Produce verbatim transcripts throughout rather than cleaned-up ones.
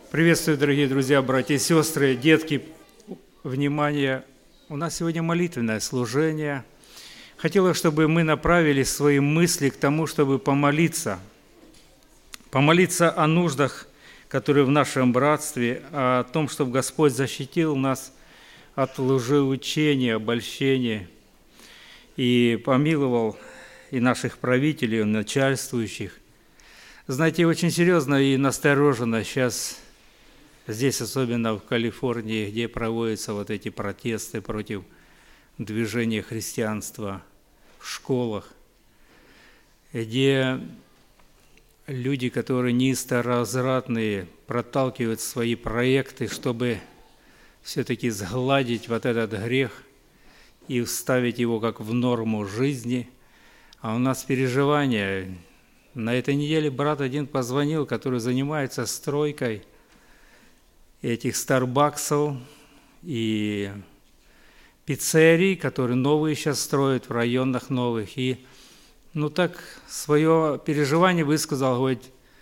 Приветствую, дорогие друзья, братья и сестры, детки. Внимание! У нас сегодня молитвенное служение. Хотелось, чтобы мы направили свои мысли к тому, чтобы помолиться. Помолиться о нуждах, которые в нашем братстве, о том, чтобы Господь защитил нас от лжеучения, обольщения и помиловал и наших правителей, и начальствующих. Знаете, очень серьезно и настороженно сейчас здесь, особенно в Калифорнии, где проводятся вот эти протесты против движения христианства в школах, где люди, которые низкоразвратные, проталкивают свои проекты, чтобы все-таки сгладить вот этот грех и вставить его как в норму жизни. А у нас переживания. На этой неделе брат один позвонил, который занимается стройкой этих старбаксов и пиццерий, которые новые сейчас строят в районах новых. И ну так свое переживание высказал, говорит,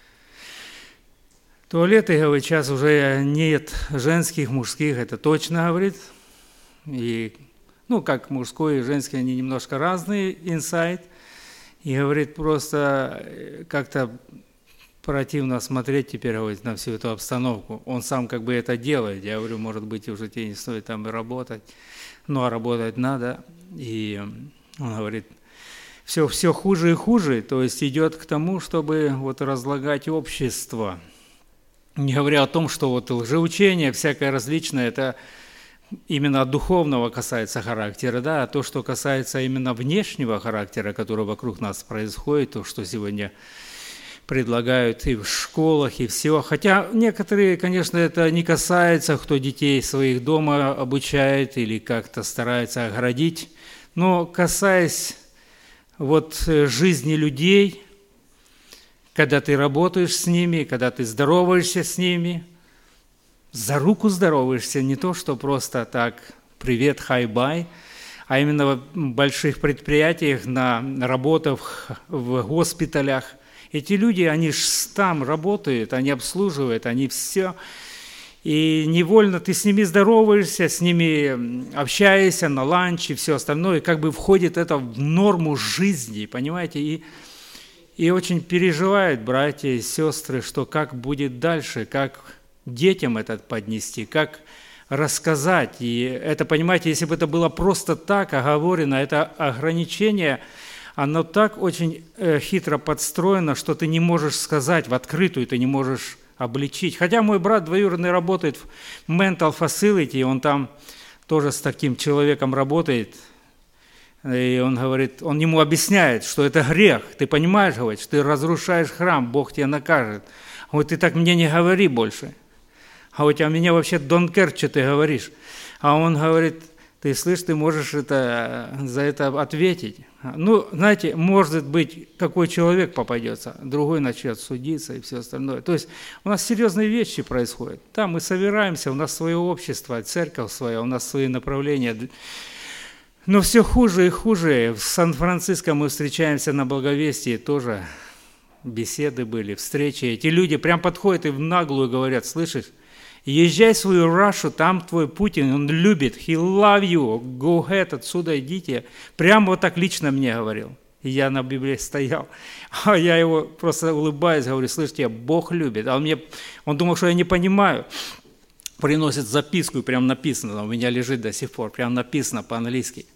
туалеты, говорит, сейчас уже нет женских, мужских, это точно, говорит. И, ну, как мужской и женский, они немножко разные, инсайт. И, говорит, просто как-то противно смотреть теперь, говорит, на всю эту обстановку. Он сам как бы это делает. Я говорю, может быть, уже тебе не стоит там и работать. Ну, а работать надо. И он говорит, все, все хуже и хуже. То есть идет к тому, чтобы вот разлагать общество. Не говоря о том, что вот лжеучение всякое различное, это именно от духовного касается характера, да, а то, что касается именно внешнего характера, который вокруг нас происходит, то, что сегодня предлагают и в школах, и все. Хотя некоторые, конечно, это не касается, кто детей своих дома обучает или как-то старается оградить, но касаясь вот жизни людей, когда ты работаешь с ними, когда ты здороваешься с ними, за руку здороваешься, не то, что просто так «привет, хай-бай», а именно в больших предприятиях, на работах в госпиталях. Эти люди, они ж там работают, они обслуживают, они все. И невольно ты с ними здороваешься, с ними общаешься на ланч и все остальное. И как бы входит это в норму жизни, понимаете? И, и очень переживают братья и сестры, что как будет дальше, как детям этот поднести, как рассказать. И это, понимаете, если бы это было просто так оговорено, это ограничение, оно так очень э, хитро подстроено, что ты не можешь сказать в открытую, ты не можешь обличить. Хотя мой брат двоюродный работает в Mental Facility, он там тоже с таким человеком работает, и он говорит, он ему объясняет, что это грех. Ты понимаешь, говорит, что ты разрушаешь храм, Бог тебя накажет. Он говорит, ты так мне не говори больше. А у тебя меня вообще don't care, что ты говоришь. А он говорит, ты слышишь, ты можешь это, за это ответить. Ну, знаете, может быть, какой человек попадется, другой начнет судиться и все остальное. То есть у нас серьезные вещи происходят. Там мы собираемся, у нас свое общество, церковь своя, у нас свои направления. Но все хуже и хуже. В Сан-Франциско мы встречаемся на Благовестии, тоже беседы были, встречи. Эти люди прям подходят и в наглую говорят, слышишь, езжай в свою Рашу, там твой Путин, он любит, he love you, go ahead, отсюда идите. Прямо вот так лично мне говорил. И я на Библии стоял, а я его просто улыбаюсь, говорю, слышите, Бог любит. А он, мне, он думал, что я не понимаю. Приносит записку, и прям написано, у меня лежит до сих пор, прям написано по-английски.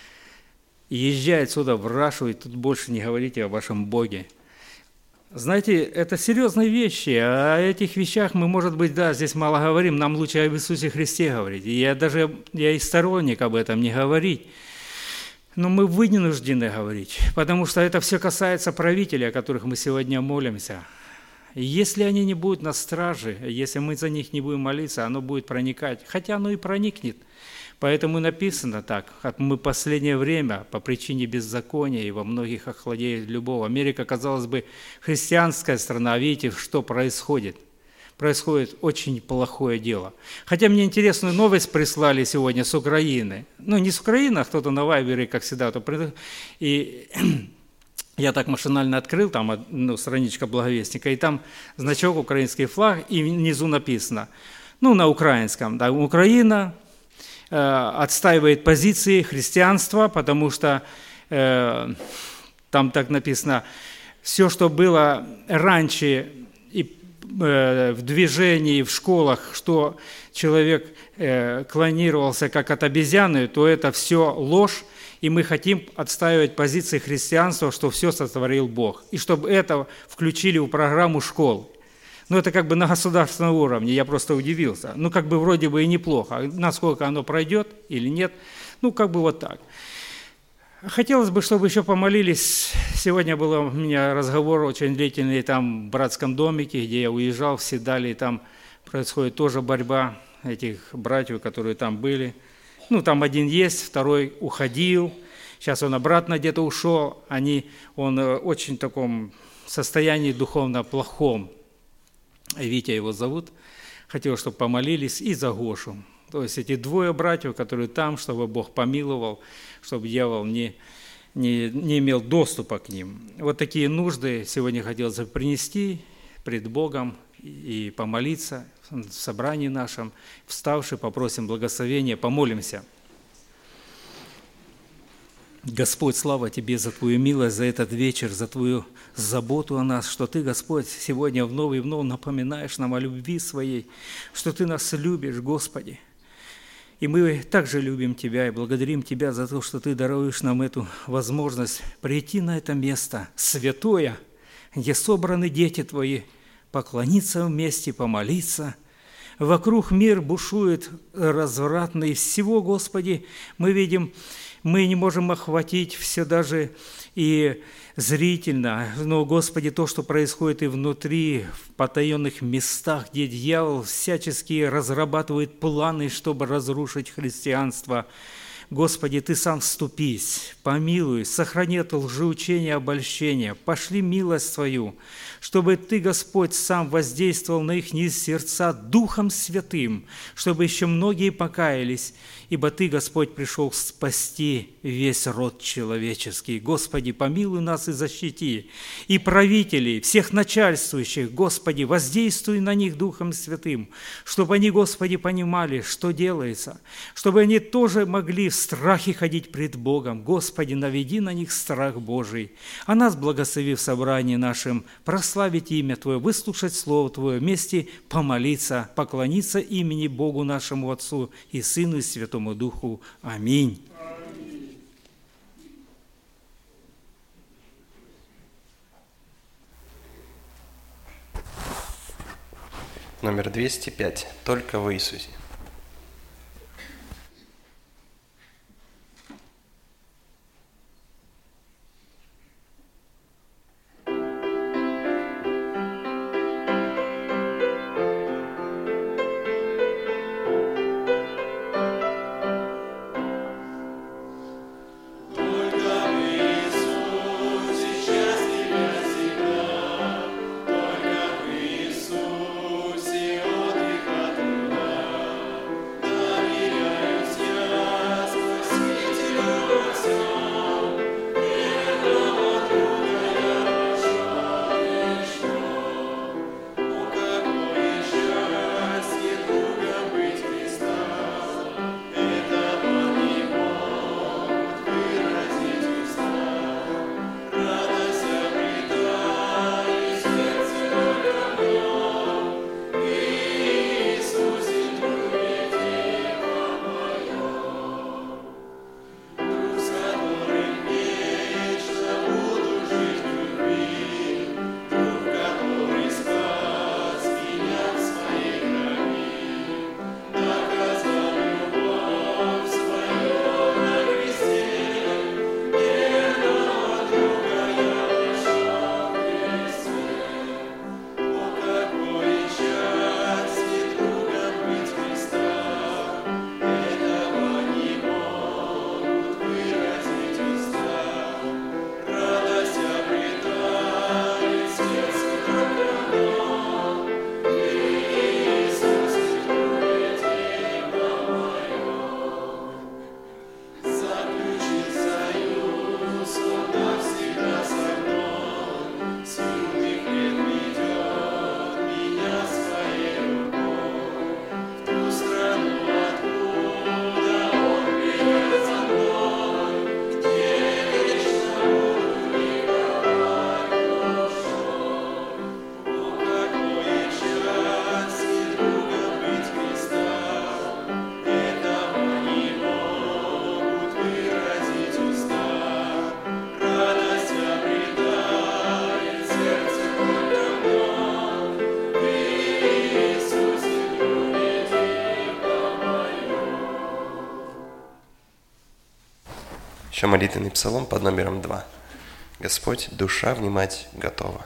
Езжай отсюда в Рашу, и тут больше не говорите о вашем Боге. Знаете, это серьезные вещи, а о этих вещах мы, может быть, да, здесь мало говорим, нам лучше об Иисусе Христе говорить. И я даже, я и сторонник об этом не говорить, но мы вынуждены говорить, потому что это все касается правителей, о которых мы сегодня молимся. И если они не будут на страже, если мы за них не будем молиться, оно будет проникать, хотя оно и проникнет. Поэтому написано так, мы в последнее время по причине беззакония и во многих охладеет любовь. Америка, казалось бы, христианская страна, а видите, что происходит? Происходит очень плохое дело. Хотя мне интересную новость прислали сегодня с Украины. Ну, не с Украины, а кто-то на Вайбере, как всегда. И Я так машинально открыл, там ну, страничка благовестника, и там значок украинский флаг, и внизу написано, ну, на украинском, да, Украина э, отстаивает позиции христианства, потому что э, там так написано, все, что было раньше и э, в движении, в школах, что человек э, клонировался как от обезьяны, то это все ложь. И мы хотим отстаивать позиции христианства, что все сотворил Бог. И чтобы это включили в программу школ. Ну, это как бы на государственном уровне, я просто удивился. Ну, как бы вроде бы и неплохо. Насколько оно пройдет или нет, ну, как бы вот так. Хотелось бы, чтобы еще помолились. Сегодня был у меня разговор очень длительный там в братском домике, где я уезжал в Седали, и там происходит тоже борьба этих братьев, которые там были. Ну, там один есть, второй уходил, сейчас он обратно где-то ушел, они, он в очень таком состоянии духовно плохом. Витя его зовут, хотел, чтобы помолились, и за Гошу. То есть эти двое братьев, которые там, чтобы Бог помиловал, чтобы дьявол не, не, не имел доступа к ним. Вот такие нужды сегодня хотелось бы принести пред Богом и помолиться в собрании нашем. Вставши, попросим благословения, помолимся. Господь, слава Тебе за Твою милость, за этот вечер, за Твою заботу о нас, что Ты, Господь, сегодня вновь и вновь напоминаешь нам о любви Своей, что Ты нас любишь, Господи. И мы также любим Тебя и благодарим Тебя за то, что Ты даруешь нам эту возможность прийти на это место святое, где собраны дети Твои, поклониться вместе, помолиться. Вокруг мир бушует развратный. Всего, Господи, мы видим, мы не можем охватить все даже и зрительно. Но, Господи, то, что происходит и внутри, в потаенных местах, где дьявол всячески разрабатывает планы, чтобы разрушить христианство. Господи, Ты сам вступись, помилуй, сохрани это лжеучение, обольщение, пошли милость Свою, чтобы Ты, Господь, сам воздействовал на их сердца Духом Святым, чтобы еще многие покаялись, ибо Ты, Господь, пришел спасти весь род человеческий. Господи, помилуй нас и защити, и правителей, всех начальствующих, Господи, воздействуй на них Духом Святым, чтобы они, Господи, понимали, что делается, чтобы они тоже могли в страхе ходить пред Богом. Господи, наведи на них страх Божий, а нас благослови в собрании нашем, прославить имя Твое, выслушать Слово Твое, вместе помолиться, поклониться имени Богу нашему Отцу и Сыну и Святому Духу. Аминь. Номер двести пять. Только в Иисусе. Только в Иисусе от греха Еще молитвенный псалом под номером два. Господь, душа внимать готова.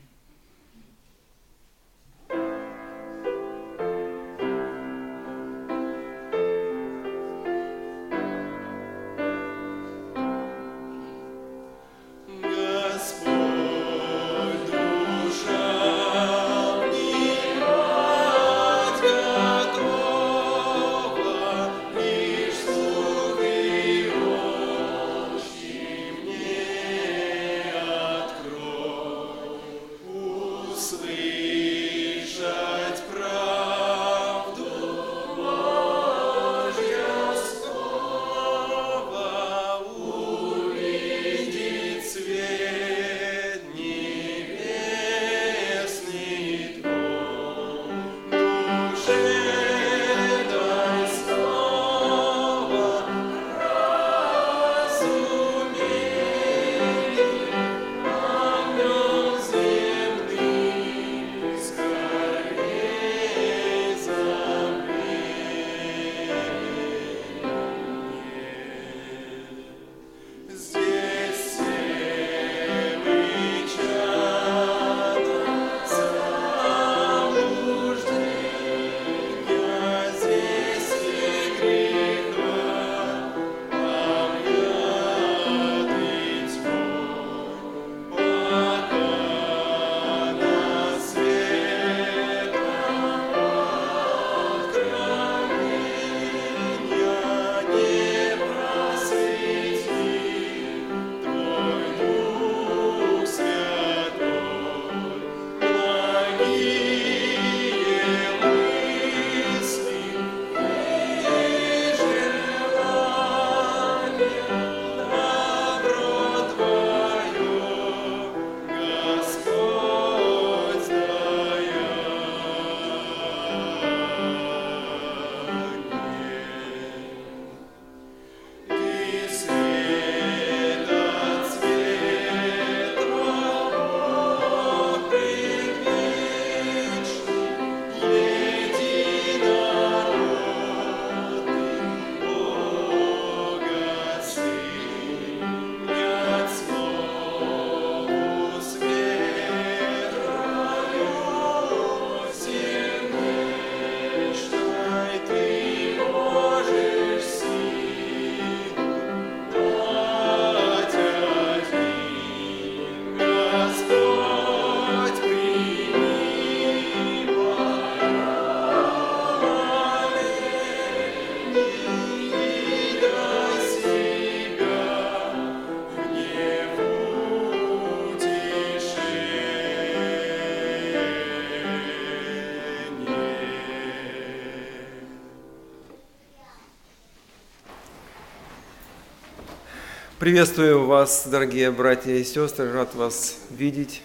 Приветствую вас, дорогие братья и сестры, рад вас видеть.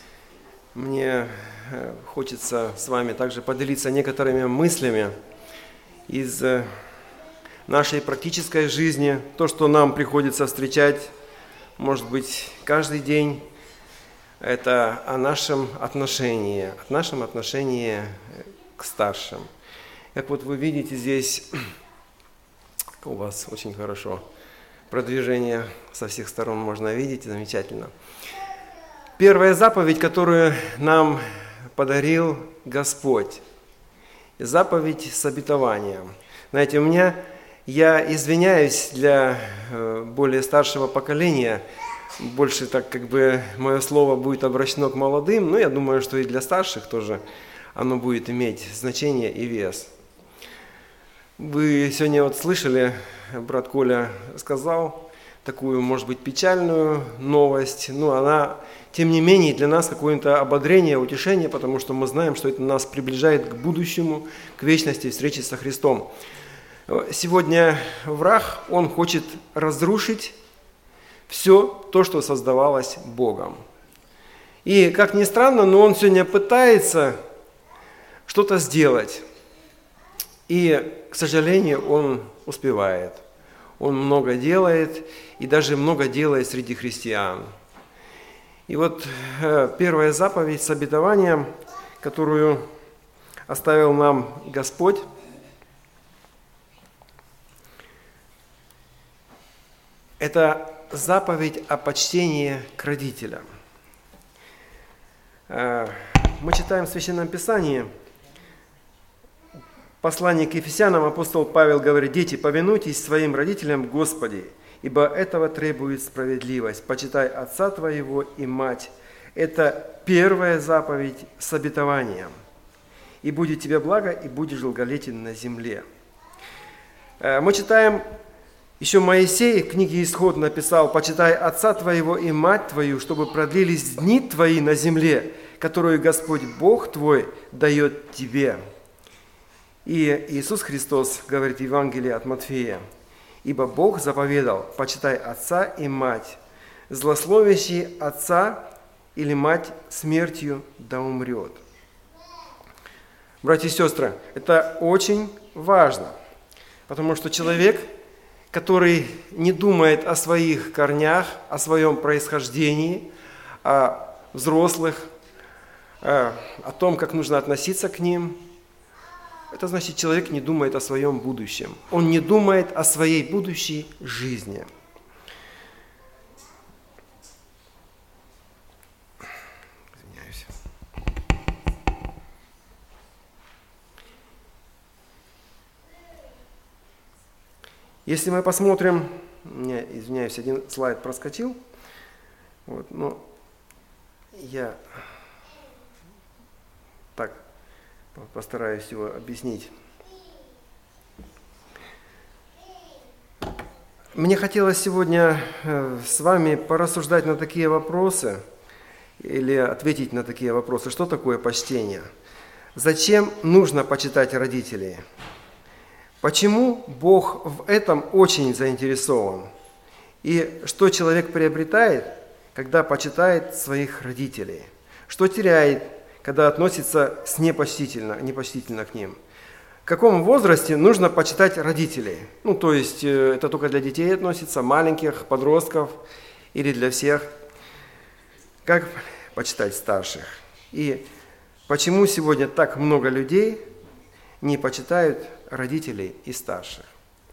Мне хочется с вами также поделиться некоторыми мыслями из нашей практической жизни, то, что нам приходится встречать, может быть, каждый день, это о нашем отношении, о нашем отношении к старшим. Как вот вы видите здесь, у вас очень хорошо продвижение со всех сторон можно видеть, замечательно. Первая заповедь, которую нам подарил Господь, заповедь с обетованием. Знаете, у меня, я извиняюсь для более старшего поколения, больше так как бы мое слово будет обращено к молодым, но я думаю, что и для старших тоже оно будет иметь значение и вес. Вы сегодня вот слышали, брат Коля сказал такую, может быть, печальную новость, но она, тем не менее, для нас какое-то ободрение, утешение, потому что мы знаем, что это нас приближает к будущему, к вечности, встречи со Христом. Сегодня враг, он хочет разрушить все то, что создавалось Богом. И, как ни странно, но он сегодня пытается что-то сделать. И, к сожалению, он успевает. Он много делает, и даже много делает среди христиан. И вот первая заповедь с обетованием, которую оставил нам Господь, это заповедь о почтении к родителям. Мы читаем в Священном Писании, послание к Ефесянам, апостол Павел говорит: «Дети, повинуйтесь своим родителям в Господе, ибо этого требует справедливость. Почитай отца твоего и мать». Это первая заповедь с обетованием. «И будет тебе благо, и будешь долголетен на земле». Мы читаем, еще Моисей в книге Исход написал: «Почитай отца твоего и мать твою, чтобы продлились дни твои на земле, которую Господь Бог твой дает тебе». И Иисус Христос говорит в Евангелии от Матфея: «Ибо Бог заповедал: почитай отца и мать, злословящий отца или мать смертью да умрет». Братья и сестры, это очень важно, потому что человек, который не думает о своих корнях, о своем происхождении, о взрослых, о том, как нужно относиться к ним, это значит, человек не думает о своем будущем. Он не думает о своей будущей жизни. Извиняюсь. Если мы посмотрим, не, извиняюсь, один слайд проскочил, вот, но я так постараюсь его объяснить. Мне хотелось сегодня с вами порассуждать на такие вопросы или ответить на такие вопросы. Что такое почтение? Зачем нужно почитать родителей? Почему Бог в этом очень заинтересован? И что человек приобретает, когда почитает своих родителей? Что теряет, когда относится с непочтительно, непочтительно к ним? В каком возрасте нужно почитать родителей? Ну, то есть, это только для детей относится, маленьких, подростков или для всех? Как почитать старших? И почему сегодня так много людей не почитают родителей и старших?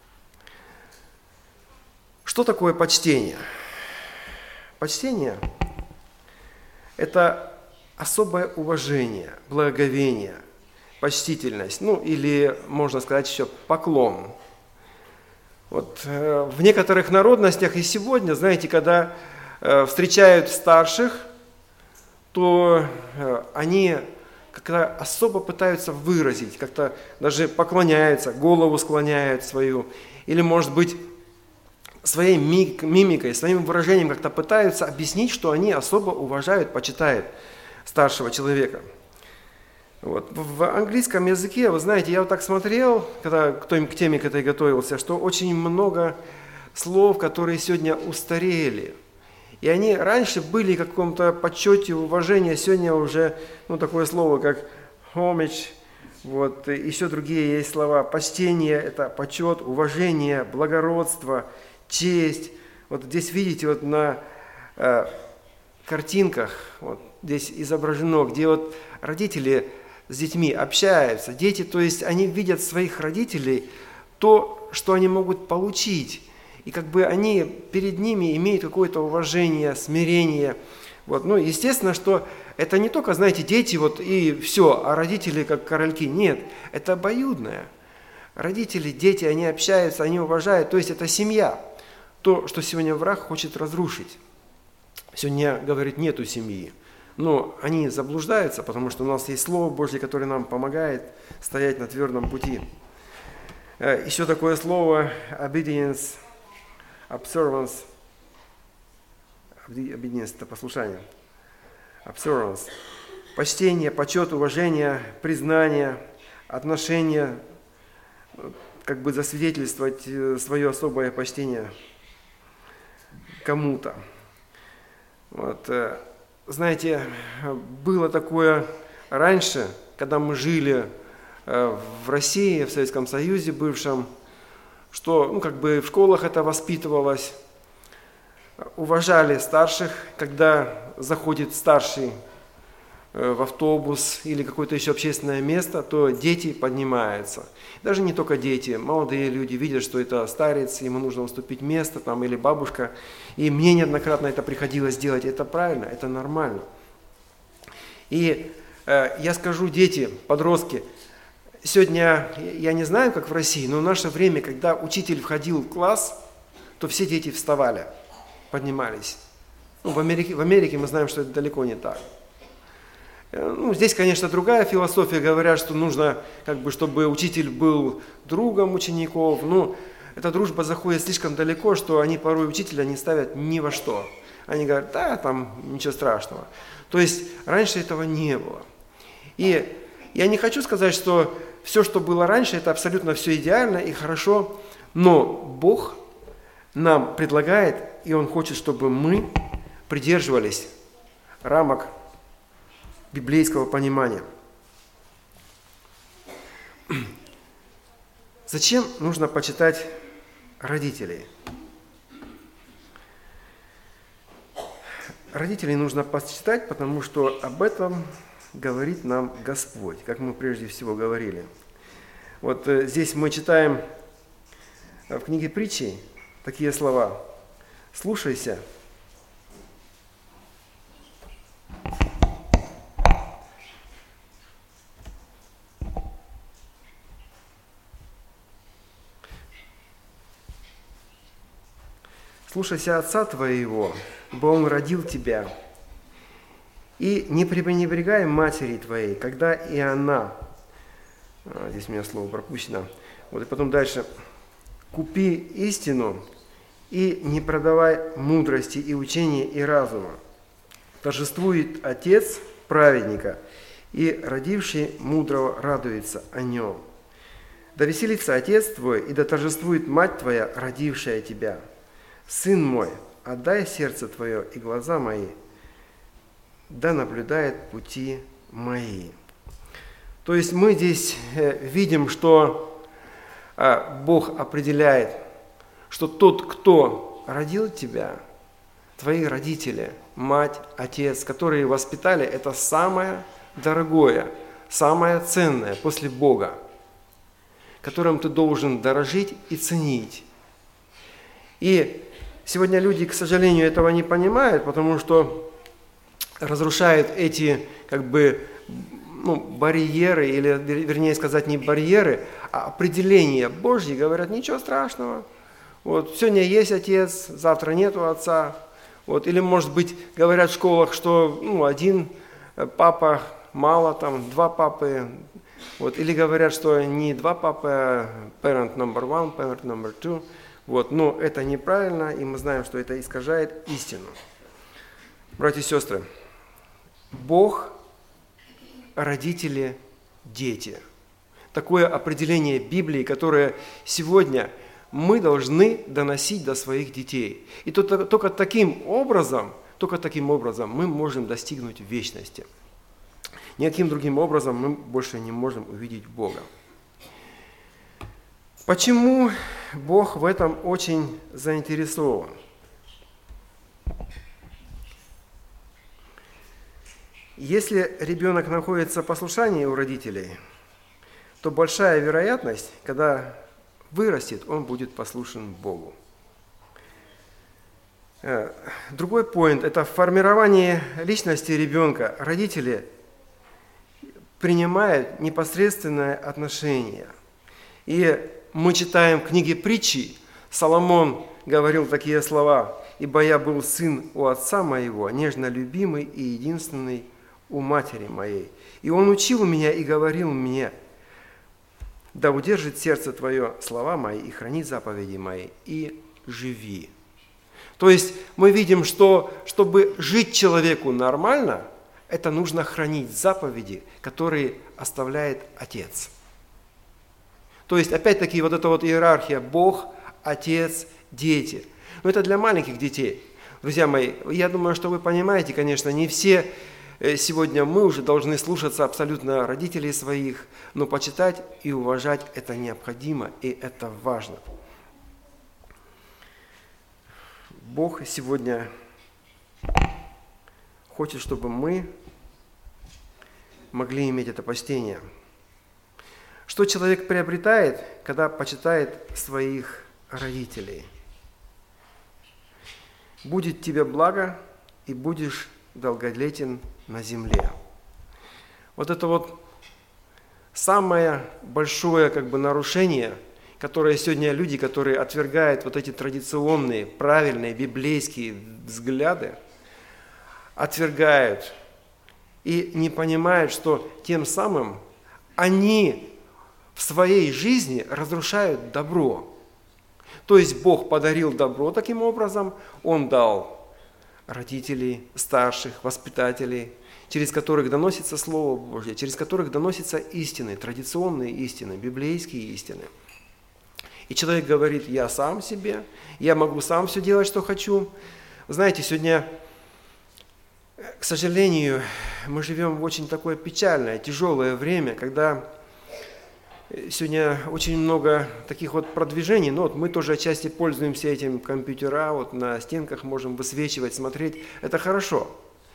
Что такое почтение? Почтение – это особое уважение, благоговение, почтительность, ну или, можно сказать, еще поклон. Вот, э, в некоторых народностях и сегодня, знаете, когда э, встречают старших, то э, они как-то особо пытаются выразить, как-то даже поклоняются, голову склоняют свою, или, может быть, своей мимикой, своим выражением как-то пытаются объяснить, что они особо уважают, почитают старшего человека. Вот. В английском языке, вы знаете, я вот так смотрел, когда к теме к этой готовился, что очень много слов, которые сегодня устарели. И они раньше были в каком-то почете, уважении, сегодня уже, ну, такое слово, как homage, вот, и еще другие есть слова. Почтение – это почет, уважение, благородство, честь. Вот здесь видите, вот на э, картинках, вот здесь изображено, где вот родители с детьми общаются. Дети, то есть они видят своих родителей, то, что они могут получить. И как бы они перед ними имеют какое-то уважение, смирение. Вот. Ну, естественно, что это не только, знаете, дети вот и все, а родители как корольки. Нет, это обоюдное. Родители, дети, они общаются, они уважают. То есть это семья. То, что сегодня враг хочет разрушить. Сегодня, говорит, нету семьи. Но они заблуждаются, потому что у нас есть Слово Божье, которое нам помогает стоять на твердом пути. Еще такое слово obedience, observance. Obedience – это послушание. Observance. Почтение, почет, уважение, признание, отношение, как бы засвидетельствовать свое особое почтение кому-то. Вот. Знаете, было такое раньше, когда мы жили в России, в Советском Союзе бывшем, что, ну, как бы в школах это воспитывалось, уважали старших, когда заходит старший в автобус или какое-то еще общественное место, то дети поднимаются. Даже не только дети, молодые люди видят, что это старец, ему нужно уступить место, там, или бабушка. И мне неоднократно это приходилось делать. Это правильно, это нормально. И э, я скажу, дети, подростки, сегодня, я не знаю, как в России, но в наше время, когда учитель входил в класс, то все дети вставали, поднимались. Ну, в Америке, в Америке мы знаем, что это далеко не так. Ну, здесь, конечно, другая философия, говорят, что нужно, как бы, чтобы учитель был другом учеников. Ну, эта дружба заходит слишком далеко, что они порой учителя не ставят ни во что. Они говорят, да, там ничего страшного. То есть раньше этого не было. И я не хочу сказать, что все, что было раньше, это абсолютно все идеально и хорошо, но Бог нам предлагает, и Он хочет, чтобы мы придерживались рамок библейского понимания. Зачем нужно почитать родителей? Родителей нужно почитать, потому что об этом говорит нам Господь, как мы прежде всего говорили. Вот здесь мы читаем в книге Притчи такие слова. «Слушайся». «Слушайся отца твоего, ибо он родил тебя, и не пренебрегай матери твоей, когда и она...» а, Здесь у меня слово пропущено. Вот и потом дальше. «Купи истину и не продавай мудрости и учения и разума. Торжествует отец праведника, и родивший мудрого радуется о нем. Да веселится отец твой, и да торжествует мать твоя, родившая тебя. Сын мой, отдай сердце твое и глаза мои, да наблюдает пути мои». То есть мы здесь видим, что Бог определяет, что тот, кто родил тебя, твои родители, мать, отец, которые воспитали, это самое дорогое, самое ценное после Бога, которым ты должен дорожить и ценить. И сегодня люди, к сожалению, этого не понимают, потому что разрушают эти, как бы, ну, барьеры, или, вернее сказать, не барьеры, а определения Божьи, говорят, ничего страшного. Вот, сегодня есть отец, завтра нету отца. Вот, или, может быть, говорят в школах, что ну, один папа мало, там, два папы. Вот, или говорят, что не два папы, а parent number one, parent number two. Вот, но это неправильно, и мы знаем, что это искажает истину. Братья и сестры, Бог, родители, дети. Такое определение Библии, которое сегодня мы должны доносить до своих детей. И только, только таким образом, только таким образом мы можем достигнуть вечности. Никаким другим образом мы больше не можем увидеть Бога. Почему Бог в этом очень заинтересован? Если ребенок находится в послушании у родителей, то большая вероятность, когда вырастет, он будет послушен Богу. Другой поинт – это формирование личности ребенка. Родители принимают непосредственное отношение. И мы читаем в книге Притчи, Соломон говорил такие слова: «Ибо я был сын у отца моего, нежно любимый и единственный у матери моей. И он учил меня и говорил мне: да удержит сердце твое слова мои и храни заповеди мои, и живи». То есть мы видим, что чтобы жить человеку нормально, это нужно хранить заповеди, которые оставляет Отец. То есть опять-таки вот эта вот иерархия: Бог, Отец, дети. Но это для маленьких детей. Друзья мои, я думаю, что вы понимаете, конечно, не все сегодня мы уже должны слушаться абсолютно родителей своих, но почитать и уважать это необходимо, и это важно. Бог сегодня хочет, чтобы мы могли иметь это почтение. Что человек приобретает, когда почитает своих родителей? «Будет тебе благо, и будешь долголетен на земле». Вот это вот самое большое как бы нарушение, которое сегодня люди, которые отвергают вот эти традиционные, правильные, библейские взгляды, отвергают и не понимают, что тем самым они в своей жизни разрушают добро. То есть Бог подарил добро таким образом, Он дал родителей, старших, воспитателей, через которых доносится Слово Божье, через которых доносятся истины, традиционные истины, библейские истины. И человек говорит: я сам себе, я могу сам все делать, что хочу. Вы знаете, сегодня, к сожалению, мы живем в очень такое печальное, тяжелое время, когда сегодня очень много таких вот продвижений, но вот мы тоже отчасти пользуемся этим, компьютера, вот на стенках можем высвечивать, смотреть, это хорошо.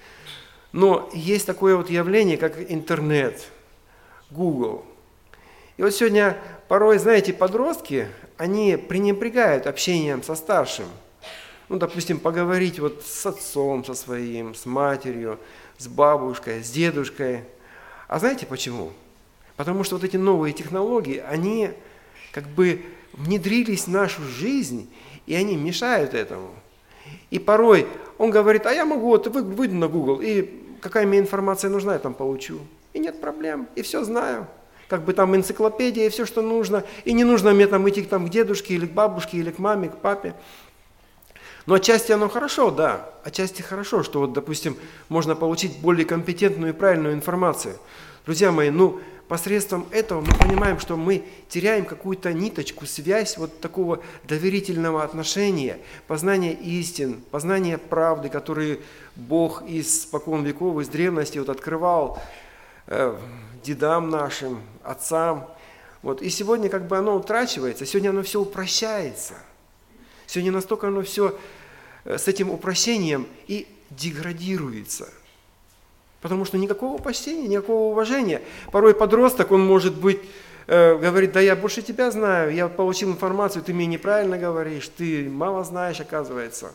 Но есть такое вот явление, как интернет, Google. И вот сегодня порой, знаете, подростки, они пренебрегают общением со старшим. Ну, допустим, поговорить вот с отцом со своим, с матерью, с бабушкой, с дедушкой. А знаете почему? Потому что вот эти новые технологии, они как бы внедрились в нашу жизнь, и они мешают этому. И порой он говорит: а я могу, вот выйду на Google, и какая мне информация нужна, я там получу. И нет проблем, и все знаю. Как бы там энциклопедия, и все, что нужно. И не нужно мне там идти там, к дедушке, или к бабушке, или к маме, к папе. Но отчасти оно хорошо, да. Отчасти хорошо, что вот, допустим, можно получить более компетентную и правильную информацию. Друзья мои, ну, посредством этого мы понимаем, что мы теряем какую-то ниточку, связь вот такого доверительного отношения, познания истин, познания правды, которые Бог испокон веков, из древности вот открывал э, дедам нашим, отцам. Вот. И сегодня как бы оно утрачивается, сегодня оно все упрощается. Сегодня настолько оно все с этим упрощением и деградируется. Потому что никакого почтения, никакого уважения. Порой подросток, он может быть, э, говорит: да я больше тебя знаю, я получил информацию, ты мне неправильно говоришь, ты мало знаешь, оказывается.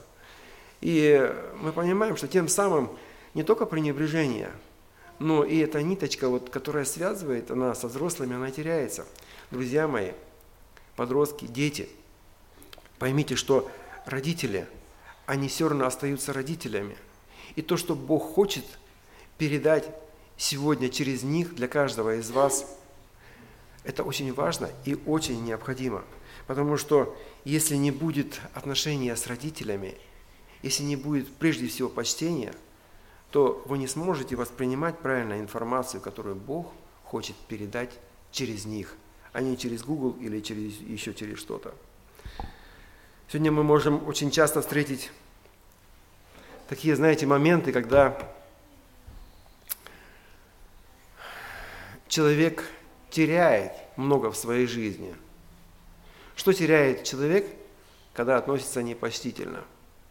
И мы понимаем, что тем самым не только пренебрежение, но и эта ниточка, вот, которая связывает нас со взрослыми, она теряется. Друзья мои, подростки, дети, поймите, что родители, они все равно остаются родителями. И то, что Бог хочет передать сегодня через них для каждого из вас, это очень важно и очень необходимо. Потому что если не будет отношения с родителями, если не будет прежде всего почтения, то вы не сможете воспринимать правильную информацию, которую Бог хочет передать через них, а не через Google или через, еще через что-то. Сегодня мы можем очень часто встретить такие, знаете, моменты, когда человек теряет много в своей жизни. Что теряет человек, когда относится непочтительно?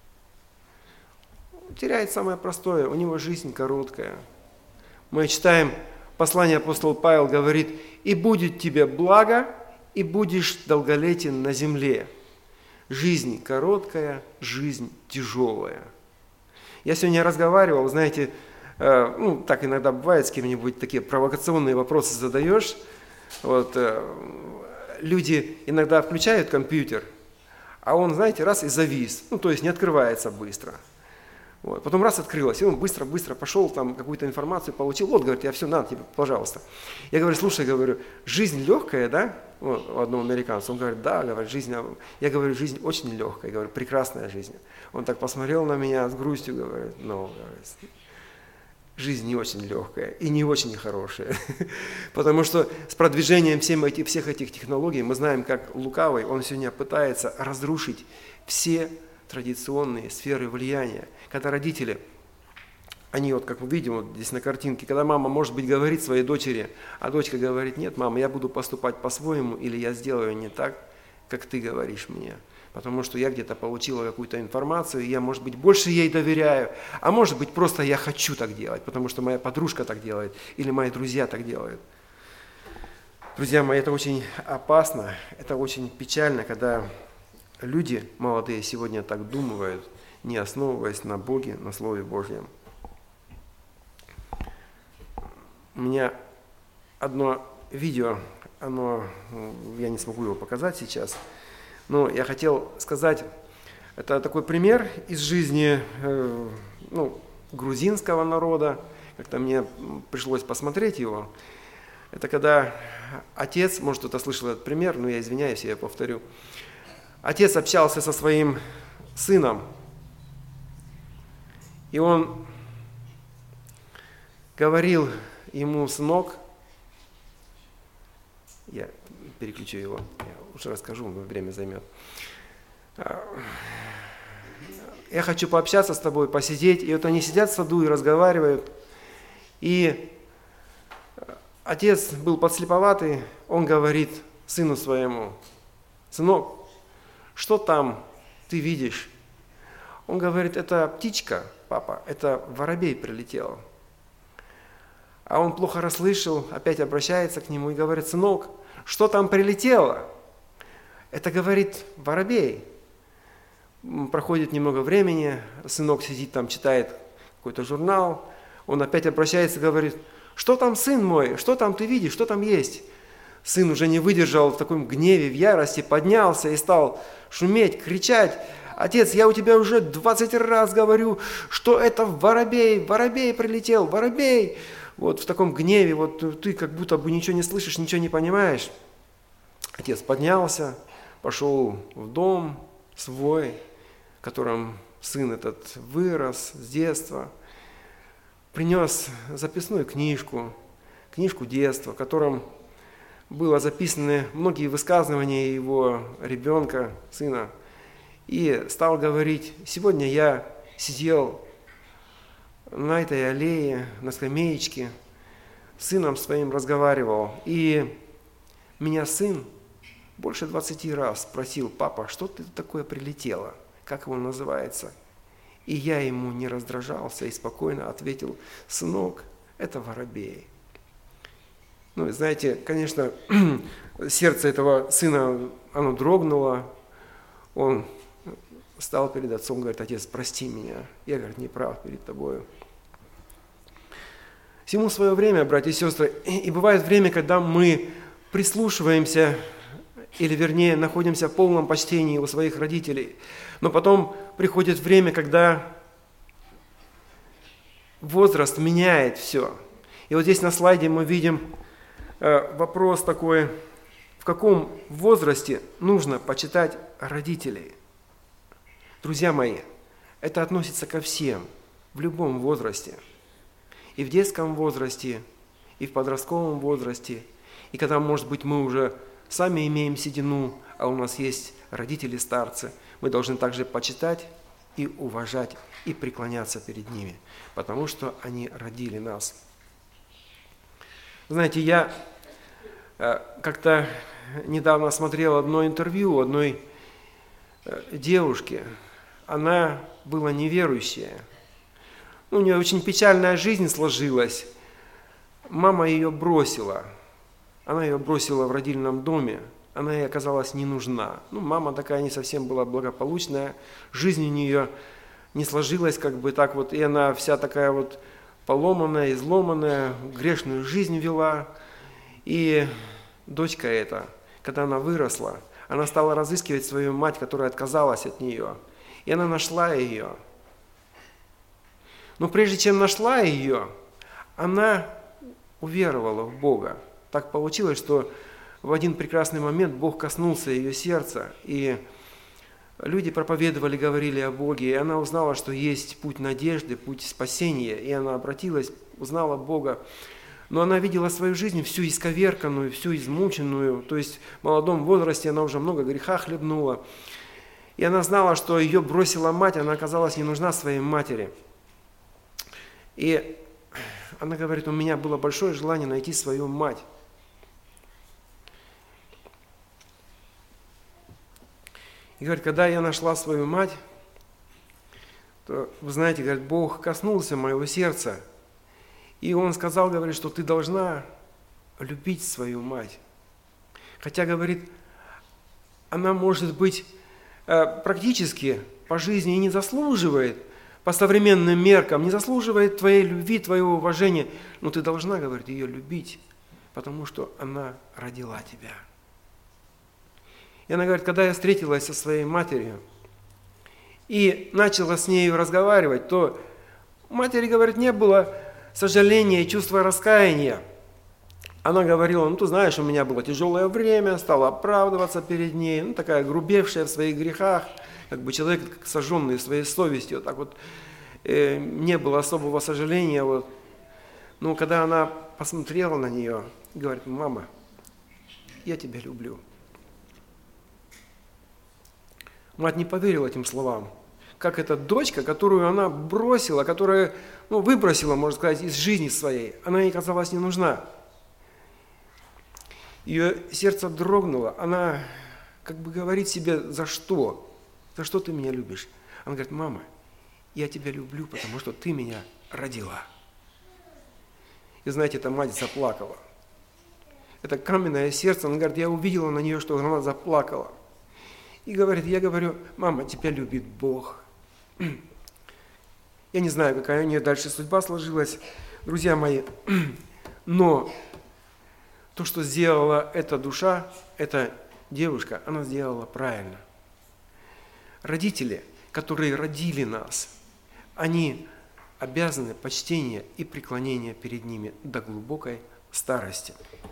Теряет самое простое, у него жизнь короткая. Мы читаем послание, апостол Павел говорит: «И будет тебе благо, и будешь долголетен на земле». Жизнь короткая, жизнь тяжелая. Я сегодня разговаривал, знаете, э, ну, так иногда бывает, с кем-нибудь такие провокационные вопросы задаешь. Вот, э, люди иногда включают компьютер, а он, знаете, раз и завис, ну, то есть не открывается быстро. Вот. Потом раз открылось, и он быстро-быстро пошел, там какую-то информацию получил. Вот, говорит, я все, на тебе, пожалуйста. Я говорю: слушай, говорю, жизнь легкая, да? Вот, у одного американца. Он говорит: да, говорит, жизнь. Я говорю: жизнь очень легкая, я говорю, прекрасная жизнь. Он так посмотрел на меня с грустью, говорит: ну, говорит, жизнь не очень легкая и не очень хорошая. Потому что с продвижением всем эти, всех этих технологий мы знаем, как лукавый, он сегодня пытается разрушить все традиционные сферы влияния. Когда родители, они вот, как мы видим вот здесь на картинке, когда мама, может быть, говорит своей дочери, а дочка говорит: нет, мама, я буду поступать по-своему, или я сделаю не так, как ты говоришь мне. потому что я где-то получила какую-то информацию, и я, может быть, больше ей доверяю, а может быть, просто я хочу так делать, потому что моя подружка так делает, или мои друзья так делают. Друзья мои, это очень опасно, это очень печально, когда люди молодые сегодня так думают, не основываясь на Боге, на Слове Божьем. У меня одно видео, оно, я не смогу его показать сейчас, но я хотел сказать, это такой пример из жизни э, ну, грузинского народа, как-то мне пришлось посмотреть его. Это когда отец, может кто-то слышал этот пример, но я извиняюсь, я повторю. Отец общался со своим сыном, и он говорил ему: сынок, я переключу его, я лучше расскажу, но время займет. Я хочу пообщаться с тобой, посидеть. И вот они сидят в саду и разговаривают. И отец был подслеповатый, он говорит сыну своему: сынок, что там ты видишь? Он говорит: это птичка, папа, это воробей прилетел. А он плохо расслышал, опять обращается к нему и говорит: сынок, что там прилетело? Это, говорит, воробей. Проходит немного времени, сынок сидит там, читает какой-то журнал, он опять обращается и говорит: что там, сын мой, что там ты видишь, что там есть? Сын уже не выдержал, в таком гневе, в ярости поднялся и стал шуметь, кричать: отец, я у тебя уже двадцать раз говорю, что это воробей, воробей прилетел, воробей. Вот в таком гневе, вот ты как будто бы ничего не слышишь, ничего не понимаешь. Отец поднялся, пошел в дом свой, в котором сын этот вырос с детства, принес записную книжку, книжку детства, в котором было записаны многие высказывания его ребенка, сына, и стал говорить: сегодня я сидел на этой аллее, на скамеечке, с сыном своим разговаривал, и меня сын больше двадцати раз спросил: папа, что ты такое прилетело, как его называется? И я ему не раздражался и спокойно ответил: сынок, это воробей. Ну, знаете, конечно, сердце этого сына, оно дрогнуло, он стал перед отцом, говорит: отец, прости меня, я, говорит, не прав перед тобою. Всему свое время, братья и сестры, и бывает время, когда мы прислушиваемся, или вернее находимся в полном почтении у своих родителей, но потом приходит время, когда возраст меняет все. И вот здесь на слайде мы видим вопрос такой: в каком возрасте нужно почитать родителей? Друзья мои, это относится ко всем, в любом возрасте. И в детском возрасте, и в подростковом возрасте, и когда, может быть, мы уже сами имеем седину, а у нас есть родители-старцы, мы должны также почитать и уважать, и преклоняться перед ними, потому что они родили нас. Знаете, я как-то недавно смотрел одно интервью одной девушки. Она была неверующая. У нее очень печальная жизнь сложилась. Мама ее бросила. Она ее бросила в родильном доме. Она ей оказалась не нужна. Ну, мама такая не совсем была благополучная. Жизнь у нее не сложилась как бы так вот. И она вся такая вот поломанная, изломанная, грешную жизнь вела. И дочка эта, когда она выросла, она стала разыскивать свою мать, которая отказалась от нее. И она нашла ее. Но прежде чем нашла ее, она уверовала в Бога. Так получилось, что в один прекрасный момент Бог коснулся ее сердца, и люди проповедовали, говорили о Боге, и она узнала, что есть путь надежды, путь спасения, и она обратилась, узнала Бога. Но она видела свою жизнь всю исковерканную, всю измученную, то есть в молодом возрасте она уже много греха хлебнула. И она знала, что ее бросила мать, она оказалась не нужна своей матери. И она говорит: у меня было большое желание найти свою мать. И говорит, когда я нашла свою мать, то, вы знаете, говорит, Бог коснулся моего сердца. И Он сказал, говорит, что ты должна любить свою мать. Хотя, говорит, она, может быть, практически по жизни и не заслуживает, по современным меркам, не заслуживает твоей любви, твоего уважения, но ты должна, говорит, ее любить, потому что она родила тебя. И она говорит, когда я встретилась со своей матерью и начала с нею разговаривать, то у матери, говорит, не было сожаления и чувства раскаяния. Она говорила, ну ты знаешь, у меня было тяжелое время, стала оправдываться перед ней, ну такая грубевшая в своих грехах, как бы человек сожженный своей совестью, так вот э, не было особого сожаления. Вот. Но когда она посмотрела на нее, говорит, мама, я тебя люблю. Мать не поверила этим словам. Как эта дочка, которую она бросила, которая ну, выбросила, можно сказать, из жизни своей, она ей казалась не нужна. Ее сердце дрогнуло, она как бы говорит себе, за что? За что ты меня любишь? Она говорит, мама, я тебя люблю, потому что ты меня родила. И знаете, эта мать заплакала. Это каменное сердце, она говорит, я увидела на нее, что она заплакала. И говорит, я говорю, мама, тебя любит Бог. Я не знаю, какая у нее дальше судьба сложилась, друзья мои, но то, что сделала эта душа, эта девушка, она сделала правильно. Родители, которые родили нас, они обязаны почтения и преклонения перед ними до глубокой старости.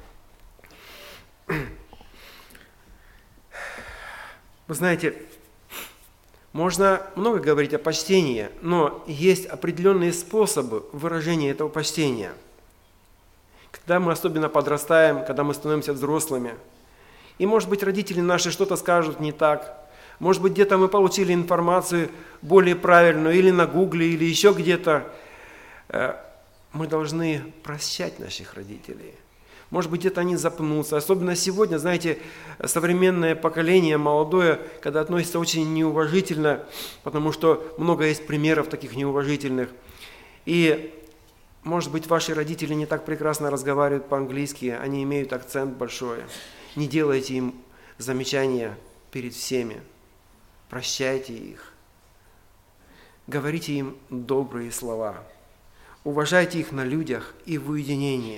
Вы знаете, можно много говорить о почтении, но есть определенные способы выражения этого почтения. Когда мы особенно подрастаем, когда мы становимся взрослыми, и, может быть, родители наши что-то скажут не так, может быть, где-то мы получили информацию более правильную, или на гугле, или еще где-то, мы должны прощать наших родителей. Может быть, где-то они запнутся. Особенно сегодня, знаете, современное поколение, молодое, когда относится очень неуважительно, потому что много есть примеров таких неуважительных. И, может быть, ваши родители не так прекрасно разговаривают по-английски, они имеют акцент большой. Не делайте им замечания перед всеми. Прощайте их. Говорите им добрые слова. Уважайте их на людях и в уединении.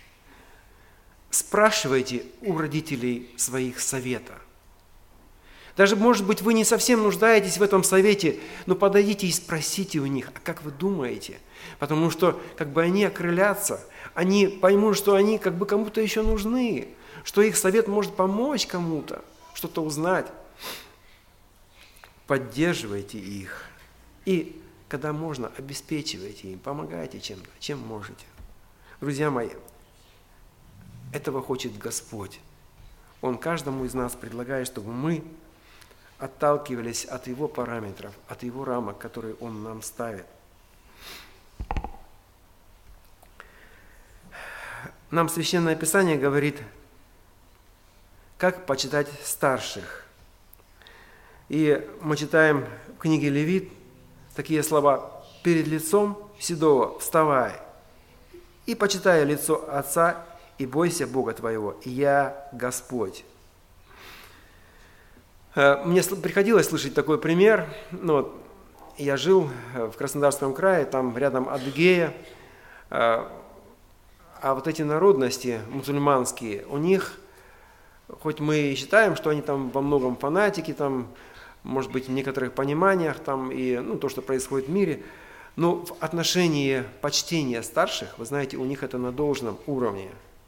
Спрашивайте у родителей своих совета. Даже, может быть, вы не совсем нуждаетесь в этом совете, но подойдите и спросите у них, а как вы думаете? Потому что, как бы они окрылятся, они поймут, что они как бы кому-то еще нужны, что их совет может помочь кому-то, что-то узнать. Поддерживайте их. И, когда можно, обеспечивайте им, помогайте чем-то, чем можете. Друзья мои, этого хочет Господь. Он каждому из нас предлагает, чтобы мы отталкивались от Его параметров, от Его рамок, которые Он нам ставит. Нам Священное Писание говорит, как почитать старших. И мы читаем в книге Левит такие слова: «Перед лицом седого вставай, и почитай лицо отца, и бойся Бога твоего, и я Господь». Мне приходилось слышать такой пример. Ну, я жил в Краснодарском крае, там рядом Адыгея, а вот эти народности мусульманские, у них, хоть мы и считаем, что они там во многом фанатики, там, может быть, в некоторых пониманиях, там, и ну, то, что происходит в мире, но в отношении почтения старших, вы знаете, у них это на должном уровне.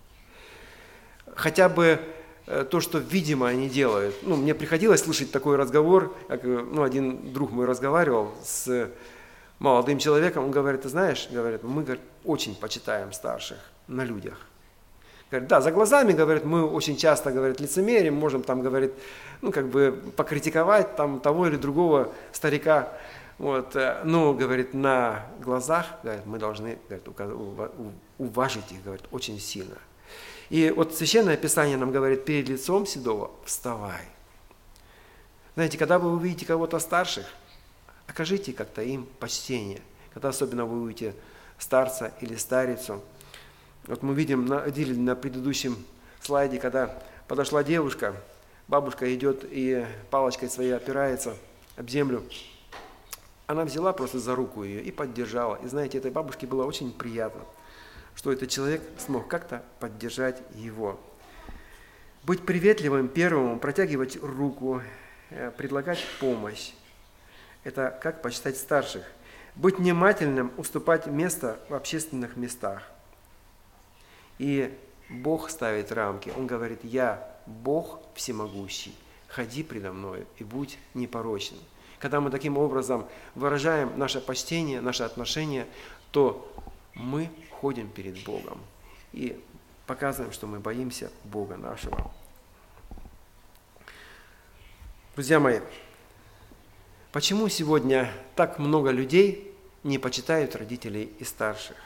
Хотя бы то, что, видимо, они делают. Ну, мне приходилось слышать такой разговор, как, ну, один друг мой разговаривал с молодым человеком, он говорит, ты знаешь, говорит, мы, говорит, очень почитаем старших на людях. Говорит, да, за глазами, говорит, мы очень часто, говорит, лицемерим, можем там, говорит, ну, как бы покритиковать там того или другого старика, вот, но, говорит, на глазах, говорит, мы должны, говорит, уважить их, говорит, очень сильно. И вот Священное Писание нам говорит, перед лицом седого вставай. Знаете, когда вы увидите кого-то старших, окажите как-то им почтение. Когда особенно вы увидите старца или старицу. Вот мы видим, видели на предыдущем слайде, когда подошла девушка, бабушка идет и палочкой своей опирается об землю. Она взяла просто за руку ее и поддержала. И знаете, этой бабушке было очень приятно, что этот человек смог как-то поддержать его. Быть приветливым первым, протягивать руку, предлагать помощь. Это как почитать старших. Быть внимательным, уступать место в общественных местах. И Бог ставит рамки. Он говорит: «Я Бог всемогущий, ходи предо мною и будь непорочным». Когда мы таким образом выражаем наше почтение, наше отношение, то мы ходим перед Богом и показываем, что мы боимся Бога нашего. Друзья мои, почему сегодня так много людей не почитают родителей и старших?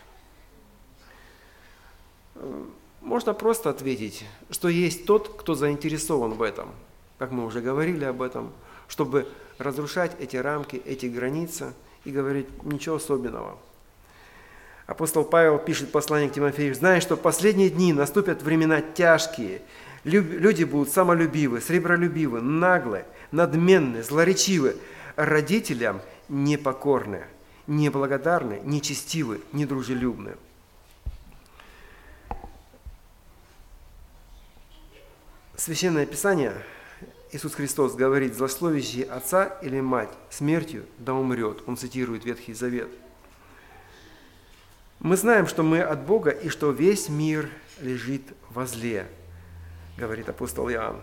Можно просто ответить, что есть тот, кто заинтересован в этом, как мы уже говорили об этом, чтобы разрушать эти рамки, эти границы и говорить: ничего особенного. Апостол Павел пишет послание к Тимофею: «Зная, что в последние дни наступят времена тяжкие, люди будут самолюбивы, сребролюбивы, наглы, надменны, злоречивы, родителям непокорны, неблагодарны, нечестивы, недружелюбны». Священное Писание, Иисус Христос говорит: «Злословящий отца или мать смертью да умрет». Он цитирует Ветхий Завет. Мы знаем, что мы от Бога и что весь мир лежит во зле, говорит апостол Иоанн.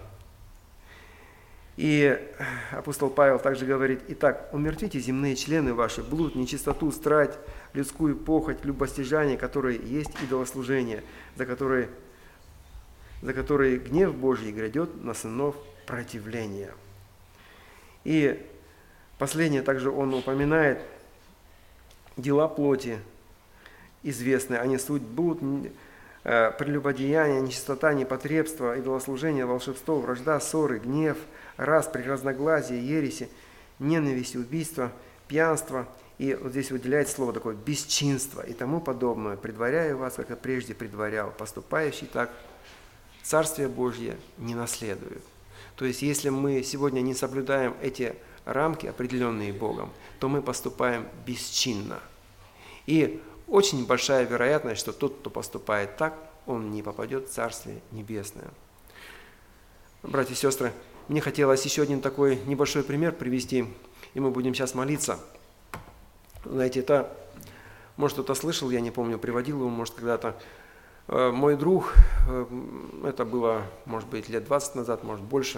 И апостол Павел также говорит: «Итак, умертвите земные члены ваши, блуд, нечистоту, страсть, людскую похоть, любостяжание, которые есть идолослужение, за которые, за которые гнев Божий грядет на сынов противления». И последнее также он упоминает: «Дела плоти известны, они суть блуд, прелюбодеяние, нечистота, непотребство, идолослужение, волшебство, вражда, ссоры, гнев, распри, разногласие, ереси, ненависть, убийство, пьянство». И вот здесь выделяет слово такое: «бесчинство» и тому подобное. «Предваряю вас, как и прежде предварял, поступающий так Царствие Божье не наследует». То есть, если мы сегодня не соблюдаем эти рамки, определенные Богом, то мы поступаем бесчинно. И очень большая вероятность, что тот, кто поступает так, он не попадет в Царствие Небесное. Братья и сестры, мне хотелось еще один такой небольшой пример привести, и мы будем сейчас молиться. Знаете, это, может, кто-то слышал, я не помню, приводил его, может, когда-то. Мой друг, это было, может быть, лет двадцать назад, может, больше,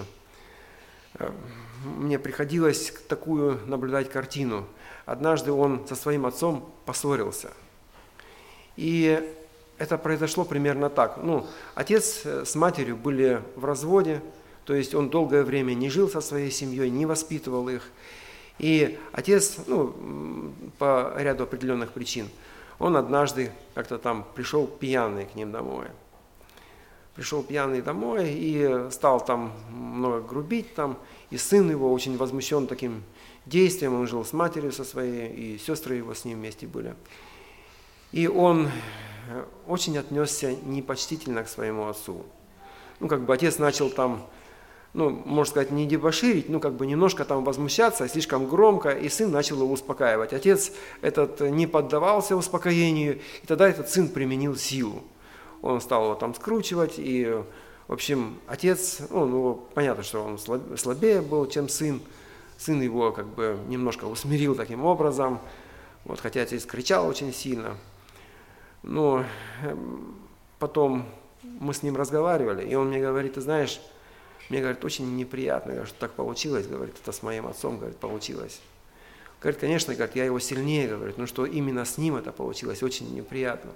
мне приходилось такую наблюдать картину. Однажды он со своим отцом поссорился. И это произошло примерно так. Ну, отец с матерью были в разводе, то есть он долгое время не жил со своей семьей, не воспитывал их. И отец, ну, по ряду определенных причин, он однажды как-то там пришел пьяный к ним домой. Пришел пьяный домой и стал там много грубить там. И сын его очень возмущен таким действием. Он жил с матерью со своей, и сестры его с ним вместе были. И он очень отнесся непочтительно к своему отцу. Ну, как бы отец начал там, ну, можно сказать, не дебоширить, ну, как бы немножко там возмущаться, слишком громко, и сын начал его успокаивать. Отец этот не поддавался успокоению, и тогда этот сын применил силу. Он стал его там скручивать, и, в общем, отец, ну, ну понятно, что он слабее был, чем сын. Сын его как бы немножко усмирил таким образом, вот, хотя отец кричал очень сильно. Но потом мы с ним разговаривали, и он мне говорит: ты знаешь, мне, говорит, очень неприятно, говорит, что так получилось, говорит, это с моим отцом, говорит, получилось. Говорит, конечно, говорит, я его сильнее, говорит, но что именно с ним это получилось, очень неприятно.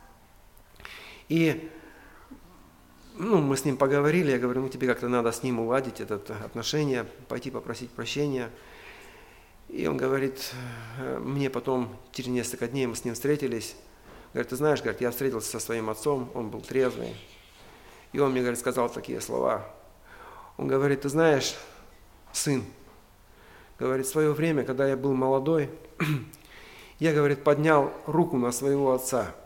И ну, мы с ним поговорили, я говорю, ну тебе как-то надо с ним уладить это отношение, пойти попросить прощения. И он говорит, мне потом, через несколько дней мы с ним встретились, говорит, ты знаешь, говорит, я встретился со своим отцом, он был трезвый, и он мне, говорит, сказал такие слова. Он говорит, ты знаешь, сын, Говорит, в свое время, когда я был молодой, я, говорит, поднял руку на своего отца.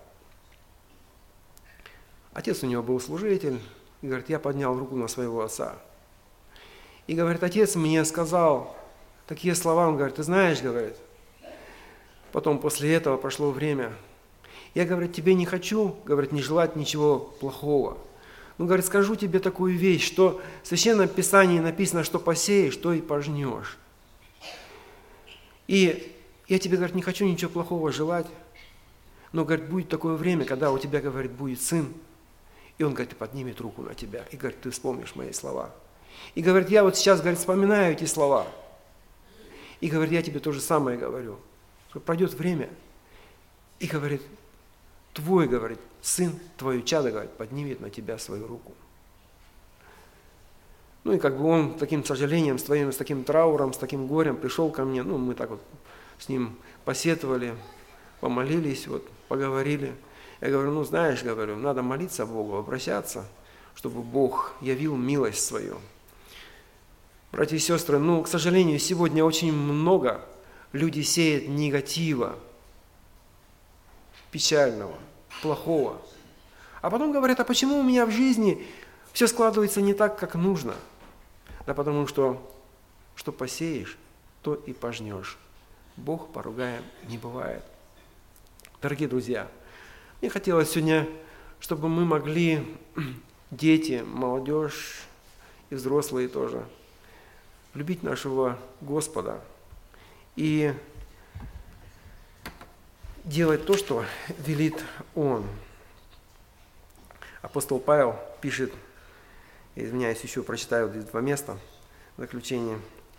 Отец у него был служитель, и, говорит, я поднял руку на своего отца. И, говорит, отец мне сказал такие слова, он говорит, ты знаешь, говорит, потом после этого прошло время, я, говорит, тебе не хочу, говорит, не желать ничего плохого. Ну, говорит, скажу тебе такую вещь, что в Священном Писании написано, что посеешь, то и пожнешь. И я тебе, говорит, не хочу ничего плохого желать, но, говорит, будет такое время, когда у тебя, говорит, будет сын, и он, говорит, поднимет руку на тебя, и, говорит, ты вспомнишь мои слова. И, говорит, я вот сейчас, говорит, вспоминаю эти слова, и, говорит, я тебе то же самое говорю, что пройдет время, и, говорит, твой, говорит, сын, твое чадо, говорит, поднимет на тебя свою руку. Ну и как бы он таким сожалением, с, твоим, с таким трауром, с таким горем пришел ко мне, ну мы так вот с ним посетовали, помолились, вот, поговорили. Я говорю, ну знаешь, говорю, надо молиться Богу, обращаться, чтобы Бог явил милость свою. Братья и сестры, ну, к сожалению, сегодня очень много людей сеет негатива, печального, плохого. А потом говорят, а почему у меня в жизни все складывается не так, как нужно? Да потому что, что посеешь, то и пожнешь. Бог поругаем не бывает. Дорогие друзья, мне хотелось сегодня, чтобы мы могли, дети, молодежь и взрослые тоже, любить нашего Господа и делать то, что велит Он. Апостол Павел пишет, извиняюсь, еще прочитаю два места в заключение,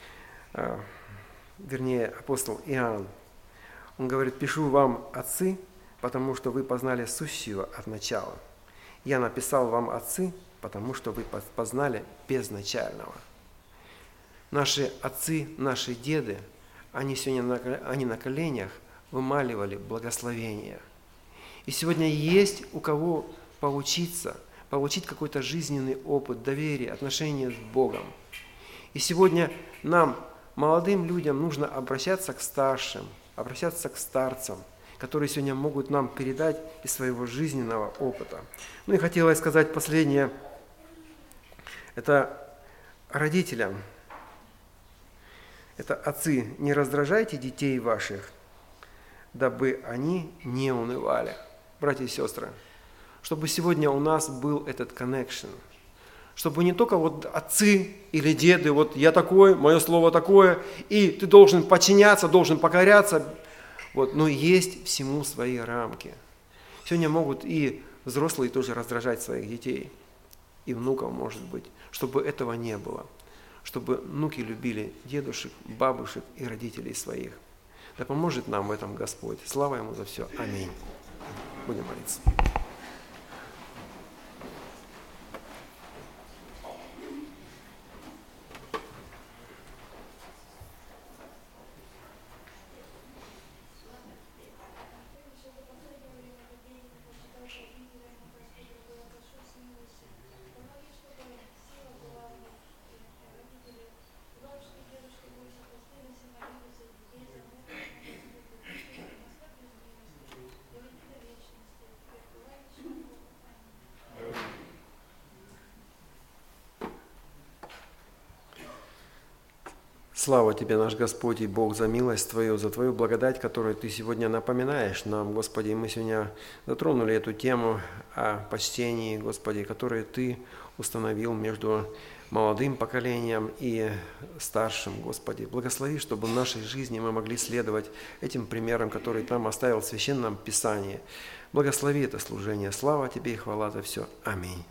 вернее, апостол Иоанн. Он говорит, пишу вам, отцы, потому что вы познали сущего от начала. Я написал вам, отцы, потому что вы познали безначального. Наши отцы, наши деды, они сегодня на, они на коленях вымаливали благословение. И сегодня есть у кого поучиться, получить какой-то жизненный опыт, доверие, отношения с Богом. И сегодня нам, молодым людям, нужно обращаться к старшим, обращаться к старцам, которые сегодня могут нам передать из своего жизненного опыта. Ну и хотелось сказать последнее, это родителям, это отцы, не раздражайте детей ваших, дабы они не унывали. Братья и сестры, чтобы сегодня у нас был этот connection, чтобы не только вот отцы или деды, вот я такой, мое слово такое, и ты должен подчиняться, должен покоряться, вот, но есть всему свои рамки. Сегодня могут и взрослые тоже раздражать своих детей, и внуков, может быть, чтобы этого не было, чтобы внуки любили дедушек, бабушек и родителей своих. Да поможет нам в этом Господь. Слава Ему за все. Аминь. Будем молиться. Слава Тебе, наш Господь и Бог, за милость Твою, за Твою благодать, которую Ты сегодня напоминаешь нам, Господи. Мы сегодня затронули эту тему о почтении, Господи, которую Ты установил между молодым поколением и старшим, Господи. Благослови, чтобы в нашей жизни мы могли следовать этим примерам, которые Там оставил в Священном Писании. Благослови это служение. Слава Тебе и хвала за все. Аминь.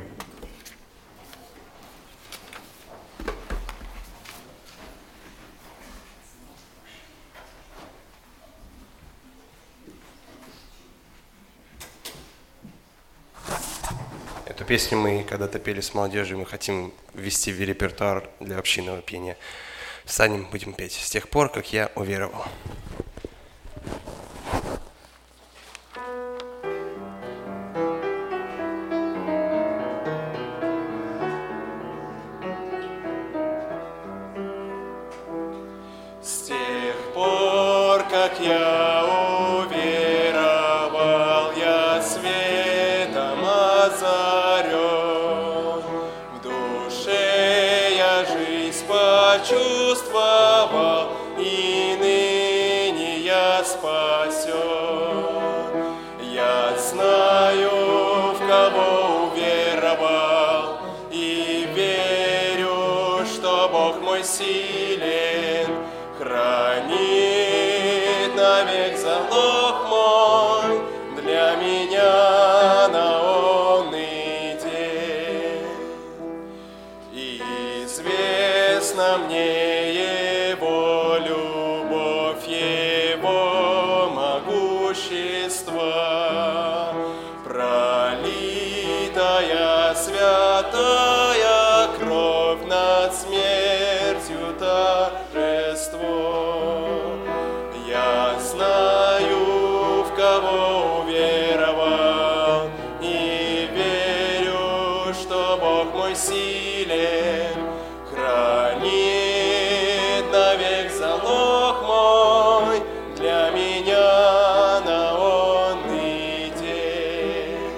Эту песню мы когда-то пели с молодежью, мы хотим ввести в репертуар для общинного пения. Встанем, будем петь. С тех пор, как я уверовал. как я уверовал, я светом озарен. В душе я жизнь почувствовал, и ныне я спасен. Я знаю, в кого уверовал, и верю, что Бог мой силен, хранит навек залог мой для меня на онный день. Известно мне Его любовь, Его могущество, пролитая святая кровь над смертью торжество. Я знаю, в кого уверовал, и верю, что Бог мой силен, хранит навек залог мой для меня на онный день.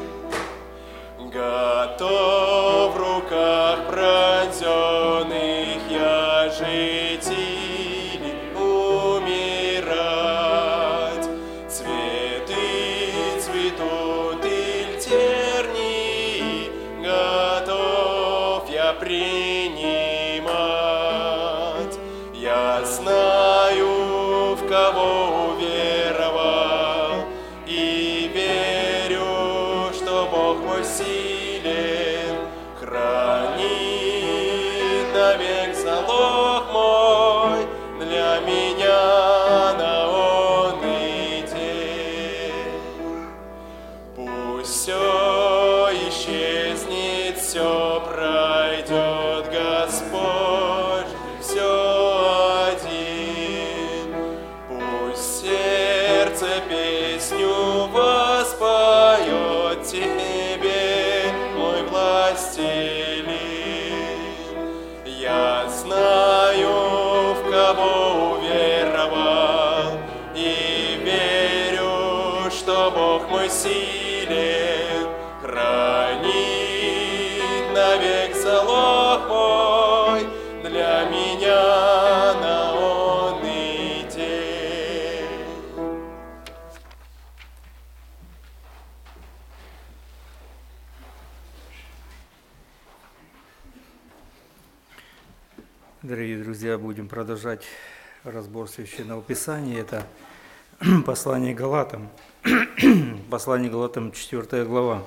Готов в руках пронзенных я жить или умирать. Цветы цветут иль тернии, готов я принимать. Я знаю, в кого уверовал, и верю, что Бог мой силен, хранит навек залог мой для меня на онный день. Пусть все исчезнет, все пройдет, Господь, все один. Пусть сердце песню воспоет Тебе, мой властелин. Я знаю, в кого уверовал, и верю, что Бог мой силен, хранит навек залог мой для меня на онный день. Дорогие друзья, будем продолжать разбор Священного Писания. Это послание Галатам. Послание Галатам, четвёртая глава.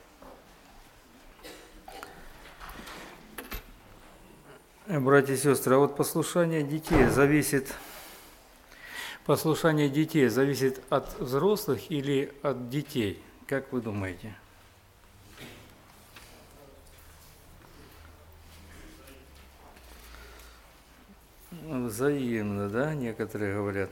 Братья и сестры, а вот послушание детей зависит, послушание детей зависит от взрослых или от детей? Как вы думаете? Взаимно, да, некоторые говорят.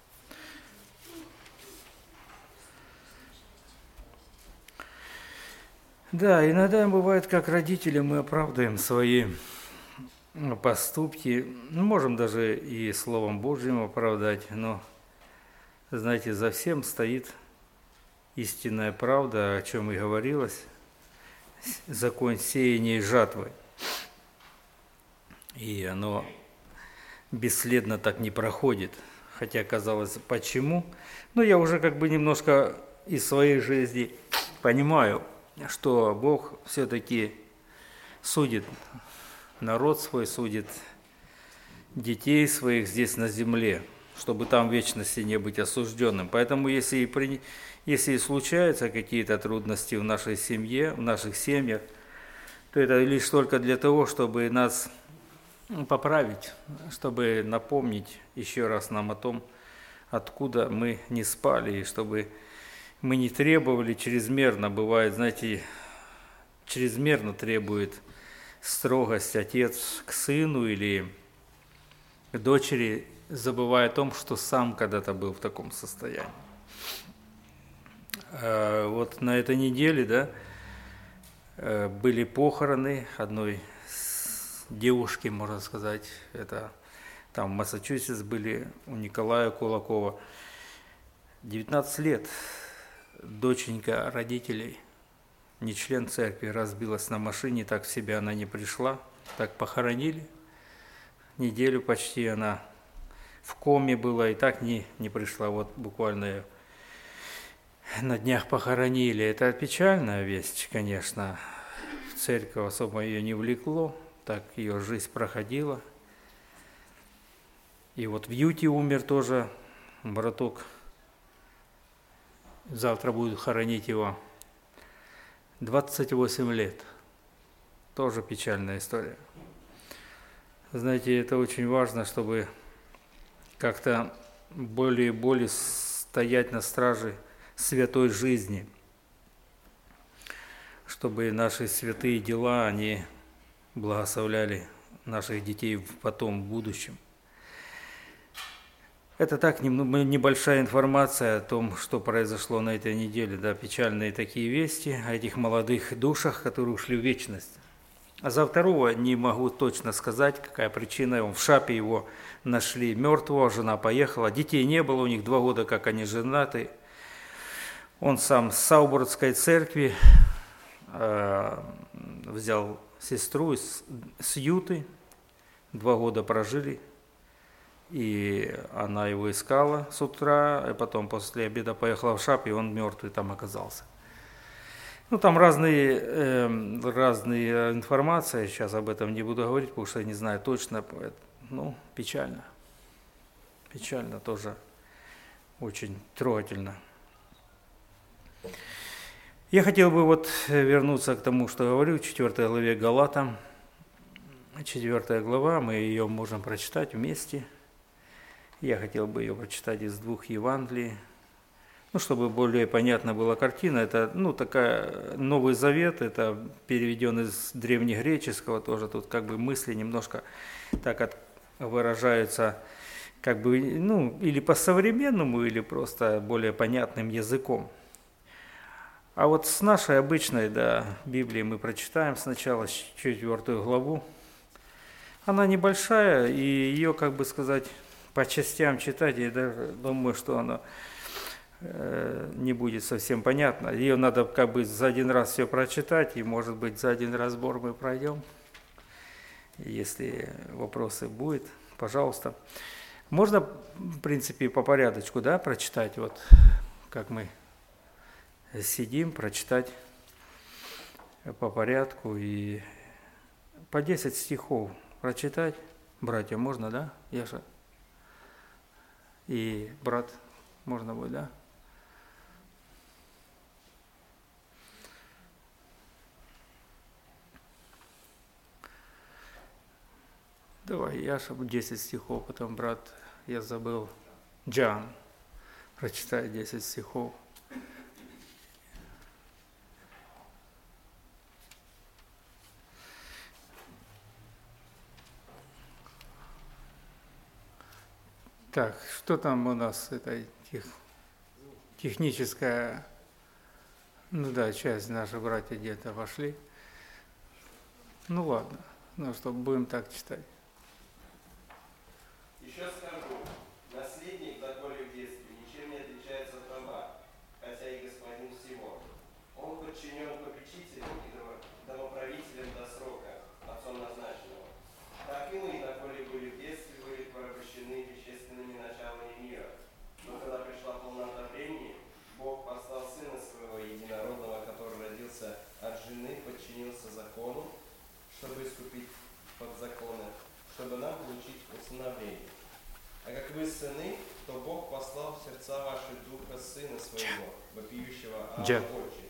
Да, иногда бывает, как родители, мы оправдываем свои поступки, ну, можем даже и Словом Божьим оправдать, но, знаете, за всем стоит истинная правда, о чем и говорилось, закон сеяния и жатвы. И оно бесследно так не проходит. Хотя, казалось, почему? Но я уже как бы немножко из своей жизни понимаю, что Бог все-таки судит народ свой, судит детей своих здесь на земле, чтобы там в вечности не быть осужденным. Поэтому если и, при... если и случаются какие-то трудности в нашей семье, в наших семьях, то это лишь только для того, чтобы нас поправить, чтобы напомнить еще раз нам о том, откуда мы не спали, и чтобы мы не требовали чрезмерно. Бывает, знаете, чрезмерно требует строгость отец к сыну или к дочери, забывая о том, что сам когда-то был в таком состоянии. Вот на этой неделе, да, были похороны одной девушки, можно сказать, это там в Массачусетс были, у Николая Кулакова. девятнадцать лет доченька родителей, не член церкви, разбилась на машине, так в себя она не пришла, так похоронили. Неделю почти она в коме была и так не, не пришла, вот буквально ее на днях похоронили. Это печальная весть, конечно. В церковь особо ее не влекло, так ее жизнь проходила. И вот в Юте умер тоже браток. Завтра будут хоронить его. двадцать восемь лет. Тоже печальная история. Знаете, это очень важно, чтобы как-то более и более стоять на страже святой жизни, чтобы наши святые дела, они благословляли наших детей потом, в будущем. Это так, небольшая информация о том, что произошло на этой неделе, да, печальные такие вести о этих молодых душах, которые ушли в вечность. А за второго не могу точно сказать, какая причина. Он в Шапе его нашли мертвого, жена поехала, детей не было, у них два года, как они женаты. Он сам с Саубордской церкви э, взял сестру из, с Юты, два года прожили, и она его искала с утра, а потом после обеда поехала в Шап, и он мертвый там оказался. Ну, там разные, э, разные информации, сейчас об этом не буду говорить, потому что я не знаю точно, ну, печально, печально тоже, очень трогательно. Я хотел бы вот вернуться к тому, что говорю, в четвёртой главе Галатам, четвёртая глава, мы ее можем прочитать вместе. Я хотел бы ее прочитать из двух Евангелий, ну, чтобы более понятна была картина. Это, ну, такая Новый Завет, это переведен из древнегреческого, тоже тут как бы мысли немножко так от, выражаются, как бы, ну, или по-современному, или просто более понятным языком. А вот с нашей обычной, да, Библии мы прочитаем сначала четвёртую главу. Она небольшая, и ее, как бы сказать, по частям читать, я даже думаю, что она э, не будет совсем понятна. Ее надо как бы за один раз все прочитать, и, может быть, за один разбор мы пройдем. Если вопросы будут, пожалуйста. Можно, в принципе, по порядочку, да, прочитать, вот как мы сидим, прочитать по порядку и по десять стихов прочитать. Братья, можно, да, Яша? И брат, можно будет, да? Давай, Яша, десять стихов, потом брат, я забыл, Джан, прочитай десять стихов. Так, что там у нас, это тех, техническая, ну да, часть, наши братья где-то вошли. Ну ладно, ну что, будем так читать. Еще скажу, наследник, доколе в детстве, ничем не отличается от раба, хотя и господин всего. Он подчинен попечителям и домоправителям до срока, отцом назначенного. Так и мы, доколе были в детстве, были порабощены вещественными началами мира. Но когда пришла полнота времени, Бог послал Сына Своего Единородного, который родился от жены, подчинился закону, чтобы искупить подзаконно, чтобы нам получить усыновление. А как вы сыны, то Бог послал в сердца ваши Духа Сына Своего, вопиющего Абба Отче.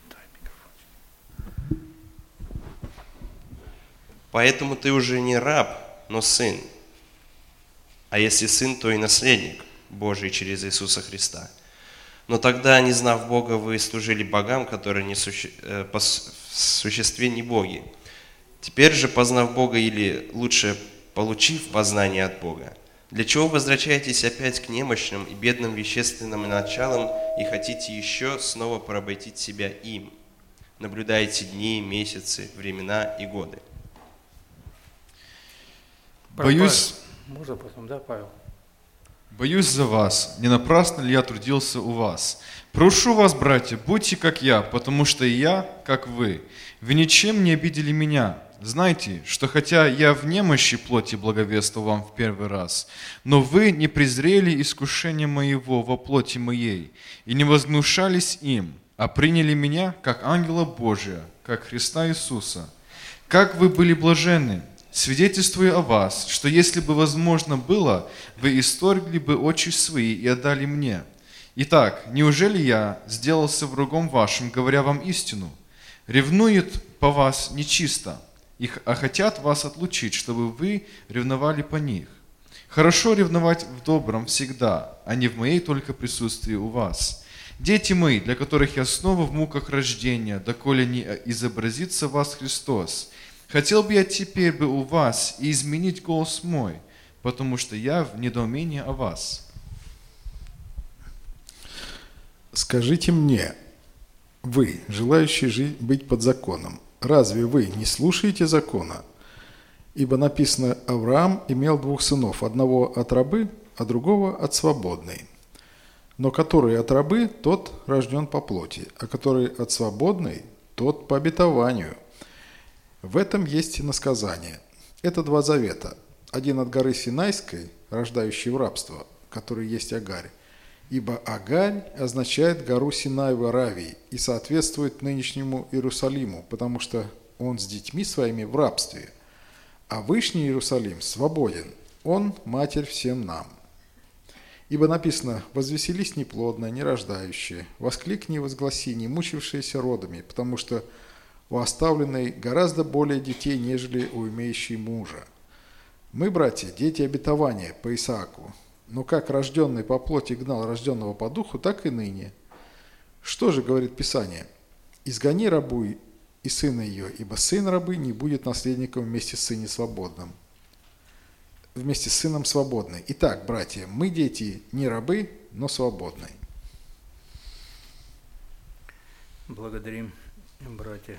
Поэтому ты уже не раб, но сын. А если сын, то и наследник Божий через Иисуса Христа. Но тогда, не знав Бога, вы служили богам, которые не суще... по существе не боги. Теперь же, познав Бога, или лучше получив познание от Бога, для чего возвращаетесь опять к немощным и бедным вещественным началам и хотите еще снова поработить себя им? Наблюдаете дни, месяцы, времена и годы. Боюсь... Боюсь... Можно потом, да, Павел? Боюсь за вас, не напрасно ли я трудился у вас. Прошу вас, братья, будьте как я, потому что и я, как вы. Вы ничем не обидели меня. Знайте, что хотя я в немощи плоти благовествовал вам в первый раз, но вы не презрели искушение моего во плоти моей и не возгнушались им, а приняли меня как ангела Божия, как Христа Иисуса. Как вы были блаженны, свидетельствуя о вас, что если бы возможно было, вы исторгли бы очи свои и отдали мне. Итак, неужели я сделался врагом вашим, говоря вам истину? Ревнуют по вас нечисто, а хотят вас отлучить, чтобы вы ревновали по них. Хорошо ревновать в добром всегда, а не в моей только присутствии у вас. Дети мои, для которых я снова в муках рождения, доколе не изобразится в вас Христос, хотел бы я теперь бы у вас и изменить голос мой, потому что я в недоумении о вас. Скажите мне, вы, желающие жить, быть под законом, разве вы не слушаете закона? Ибо написано, Авраам имел двух сынов, одного от рабы, а другого от свободной. Но который от рабы, тот рожден по плоти, а который от свободной, тот по обетованию. В этом есть иносказание. Это два завета. Один от горы Синайской, рождающей в рабство, который есть Агарь. Ибо Агарь означает гору Синай в Аравии и соответствует нынешнему Иерусалиму, потому что он с детьми своими в рабстве. А Вышний Иерусалим свободен, он матерь всем нам. Ибо написано, возвеселись неплодно, нерождающие, воскликни, возгласи, не мучившиеся родами, потому что у оставленной гораздо более детей, нежели у имеющей мужа. Мы, братья, дети обетования по Исааку, но как рожденный по плоти гнал рожденного по духу, так и ныне. Что же говорит Писание? Изгони рабу и сына ее, ибо сын рабы не будет наследником вместе с сыном свободным. Вместе с сыном свободный. Итак, братья, мы дети не рабы, но свободные. Благодарим, братья.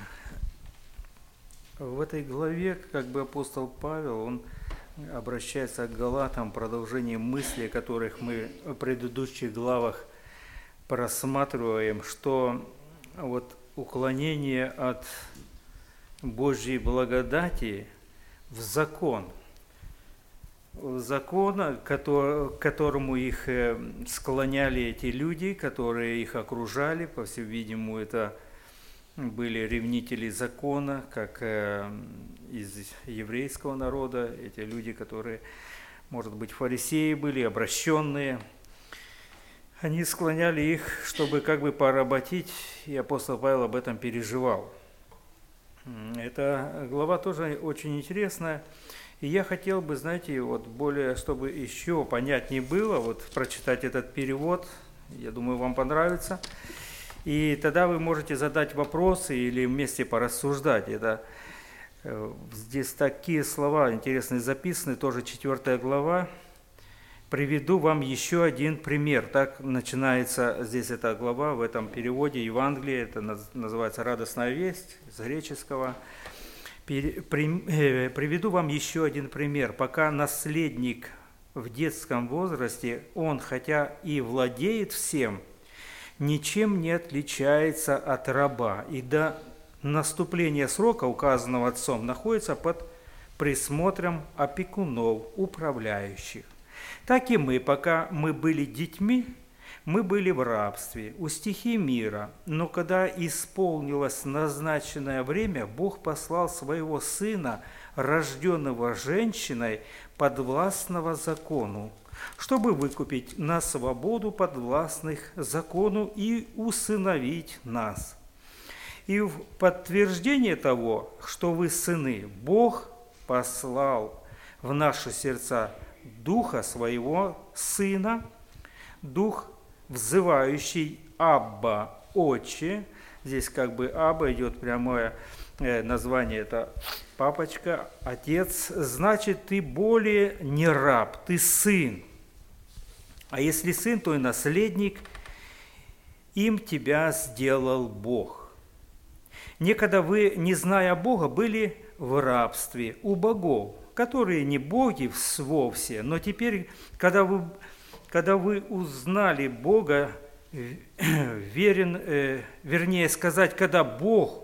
В этой главе, как бы апостол Павел, он обращается к Галатам, продолжение мыслей, которых мы в предыдущих главах просматриваем, что вот уклонение от Божьей благодати в закон, в закон, к которому их склоняли эти люди, которые их окружали, по всему видимому, это были ревнители закона, как из еврейского народа, эти люди, которые, может быть, фарисеи были, обращенные. Они склоняли их, чтобы как бы поработить, и апостол Павел об этом переживал. Эта глава тоже очень интересная, и я хотел бы, знаете, вот более, чтобы еще понятнее было, вот прочитать этот перевод, я думаю, вам понравится. И тогда вы можете задать вопросы или вместе порассуждать. Это, здесь такие слова интересные записаны, тоже четвертая глава. Приведу вам еще один пример. Так начинается здесь эта глава в этом переводе Евангелия. Это называется «Радостная весть» с греческого. Приведу вам еще один пример. Пока наследник в детском возрасте, он, хотя и владеет всем, ничем не отличается от раба, и до наступления срока, указанного отцом, находится под присмотром опекунов, управляющих. Так и мы, пока мы были детьми, мы были в рабстве, у стихий мира, но когда исполнилось назначенное время, Бог послал своего Сына, рожденного женщиной, подвластного закону, чтобы выкупить на свободу подвластных закону и усыновить нас. И в подтверждение того, что вы сыны, Бог послал в наши сердца Духа Своего Сына, Дух, взывающий «Абба, Отче». Здесь как бы «Абба» идет прямое название, это папочка, отец. Значит, ты более не раб, ты сын. А если сын, то и наследник, им тебя сделал Бог. Некогда вы, не зная Бога, были в рабстве у богов, которые не боги вовсе, но теперь, когда вы, когда вы узнали Бога, верен, э, вернее сказать, когда Бог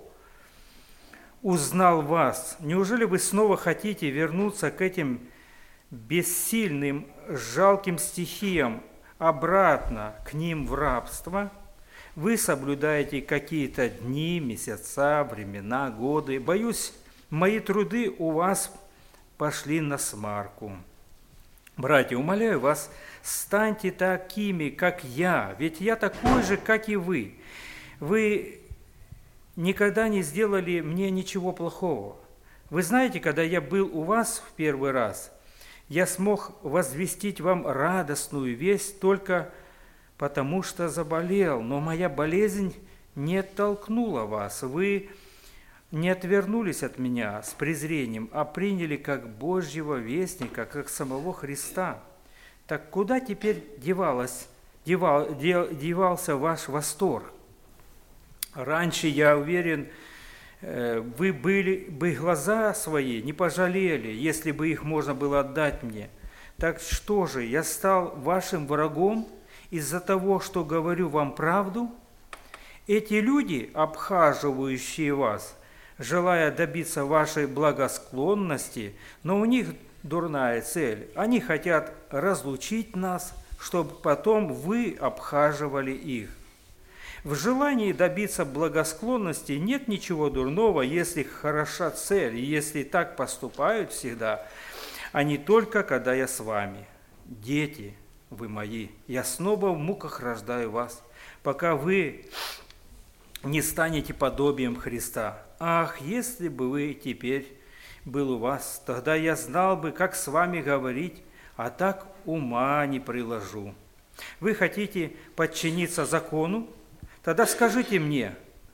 узнал вас, неужели вы снова хотите вернуться к этим бессильным, жалким стихиям, обратно к ним в рабство? Вы соблюдаете какие-то дни, месяца, времена, годы. Боюсь, мои труды у вас пошли на смарку. Братья, умоляю вас, станьте такими, как я, ведь я такой же, как и вы. Вы никогда не сделали мне ничего плохого. Вы знаете, когда я был у вас в первый раз, я смог возвестить вам радостную весть только потому, что заболел, но моя болезнь не оттолкнула вас. Вы не отвернулись от меня с презрением, а приняли как Божьего вестника, как самого Христа. Так куда теперь девалось, девал, девался ваш восторг? Раньше, я уверен, вы были бы глаза свои не пожалели, если бы их можно было отдать мне. Так что же, я стал вашим врагом из-за того, что говорю вам правду? Эти люди, обхаживающие вас, желая добиться вашей благосклонности, но у них дурная цель. Они хотят разлучить нас, чтобы потом вы обхаживали их. В желании добиться благосклонности нет ничего дурного, если хороша цель, и если так поступают всегда, а не только когда я с вами. Дети вы мои, я снова в муках рождаю вас, пока вы не станете подобием Христа. Ах, если бы вы теперь был у вас, тогда я знал бы, как с вами говорить, а так ума не приложу. Вы хотите подчиниться закону? Тогда скажите мне,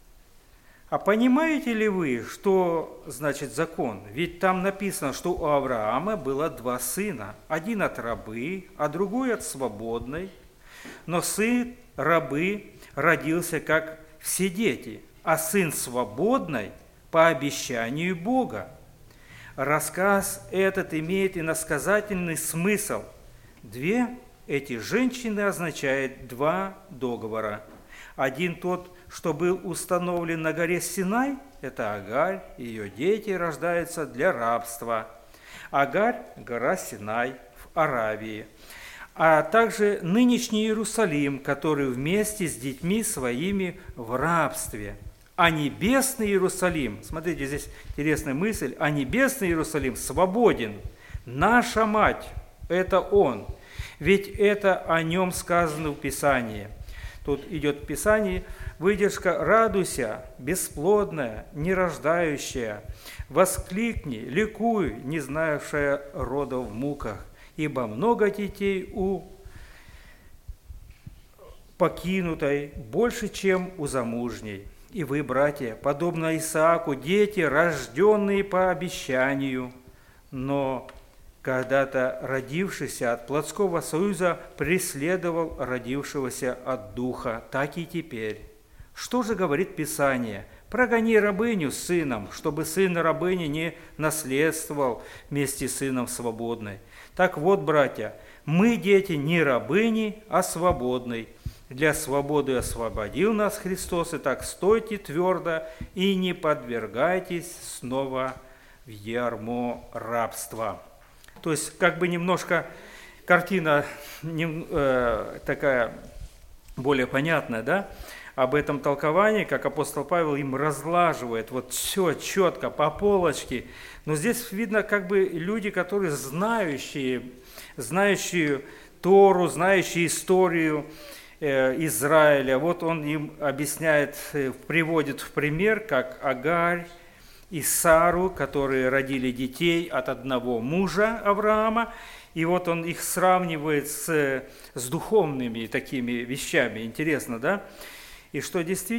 а понимаете ли вы, что значит закон? Ведь там написано, что у Авраама было два сына, один от рабы, а другой от свободной. Но сын рабы родился как все дети, а сын свободной по обещанию Бога. Рассказ этот имеет иносказательный смысл. Две эти женщины означают два договора. Один тот, что был установлен на горе Синай, это Агарь, ее дети рождаются для рабства. Агарь – гора Синай в Аравии. А также нынешний Иерусалим, который вместе с детьми своими в рабстве. А небесный Иерусалим, смотрите, здесь интересная мысль, а небесный Иерусалим свободен. Наша мать – это Он, ведь это о нем сказано в Писании. Тут идет в Писании выдержка «Радуйся, бесплодная, нерождающая, воскликни, ликуй, не знающая рода в муках, ибо много детей у покинутой, больше, чем у замужней. И вы, братья, подобно Исааку, дети, рожденные по обещанию, но когда-то родившийся от плотского союза преследовал родившегося от духа, так и теперь. Что же говорит Писание? Прогони рабыню с сыном, чтобы сын рабыни не наследствовал вместе с сыном свободной. Так вот, братья, мы дети не рабыни, а свободной. Для свободы освободил нас Христос, и так стойте твердо и не подвергайтесь снова в ярмо рабства. То есть, как бы немножко картина не, э, такая более понятная, да, об этом толковании, как апостол Павел им разлаживает, вот все четко, по полочке. Но здесь видно, как бы люди, которые знающие, знающие Тору, знающие историю э, Израиля, вот он им объясняет, э, приводит в пример, как Агарь и Сару, которые родили детей от одного мужа Авраама, и вот он их сравнивает с, с духовными такими вещами. Интересно, да? И что действительно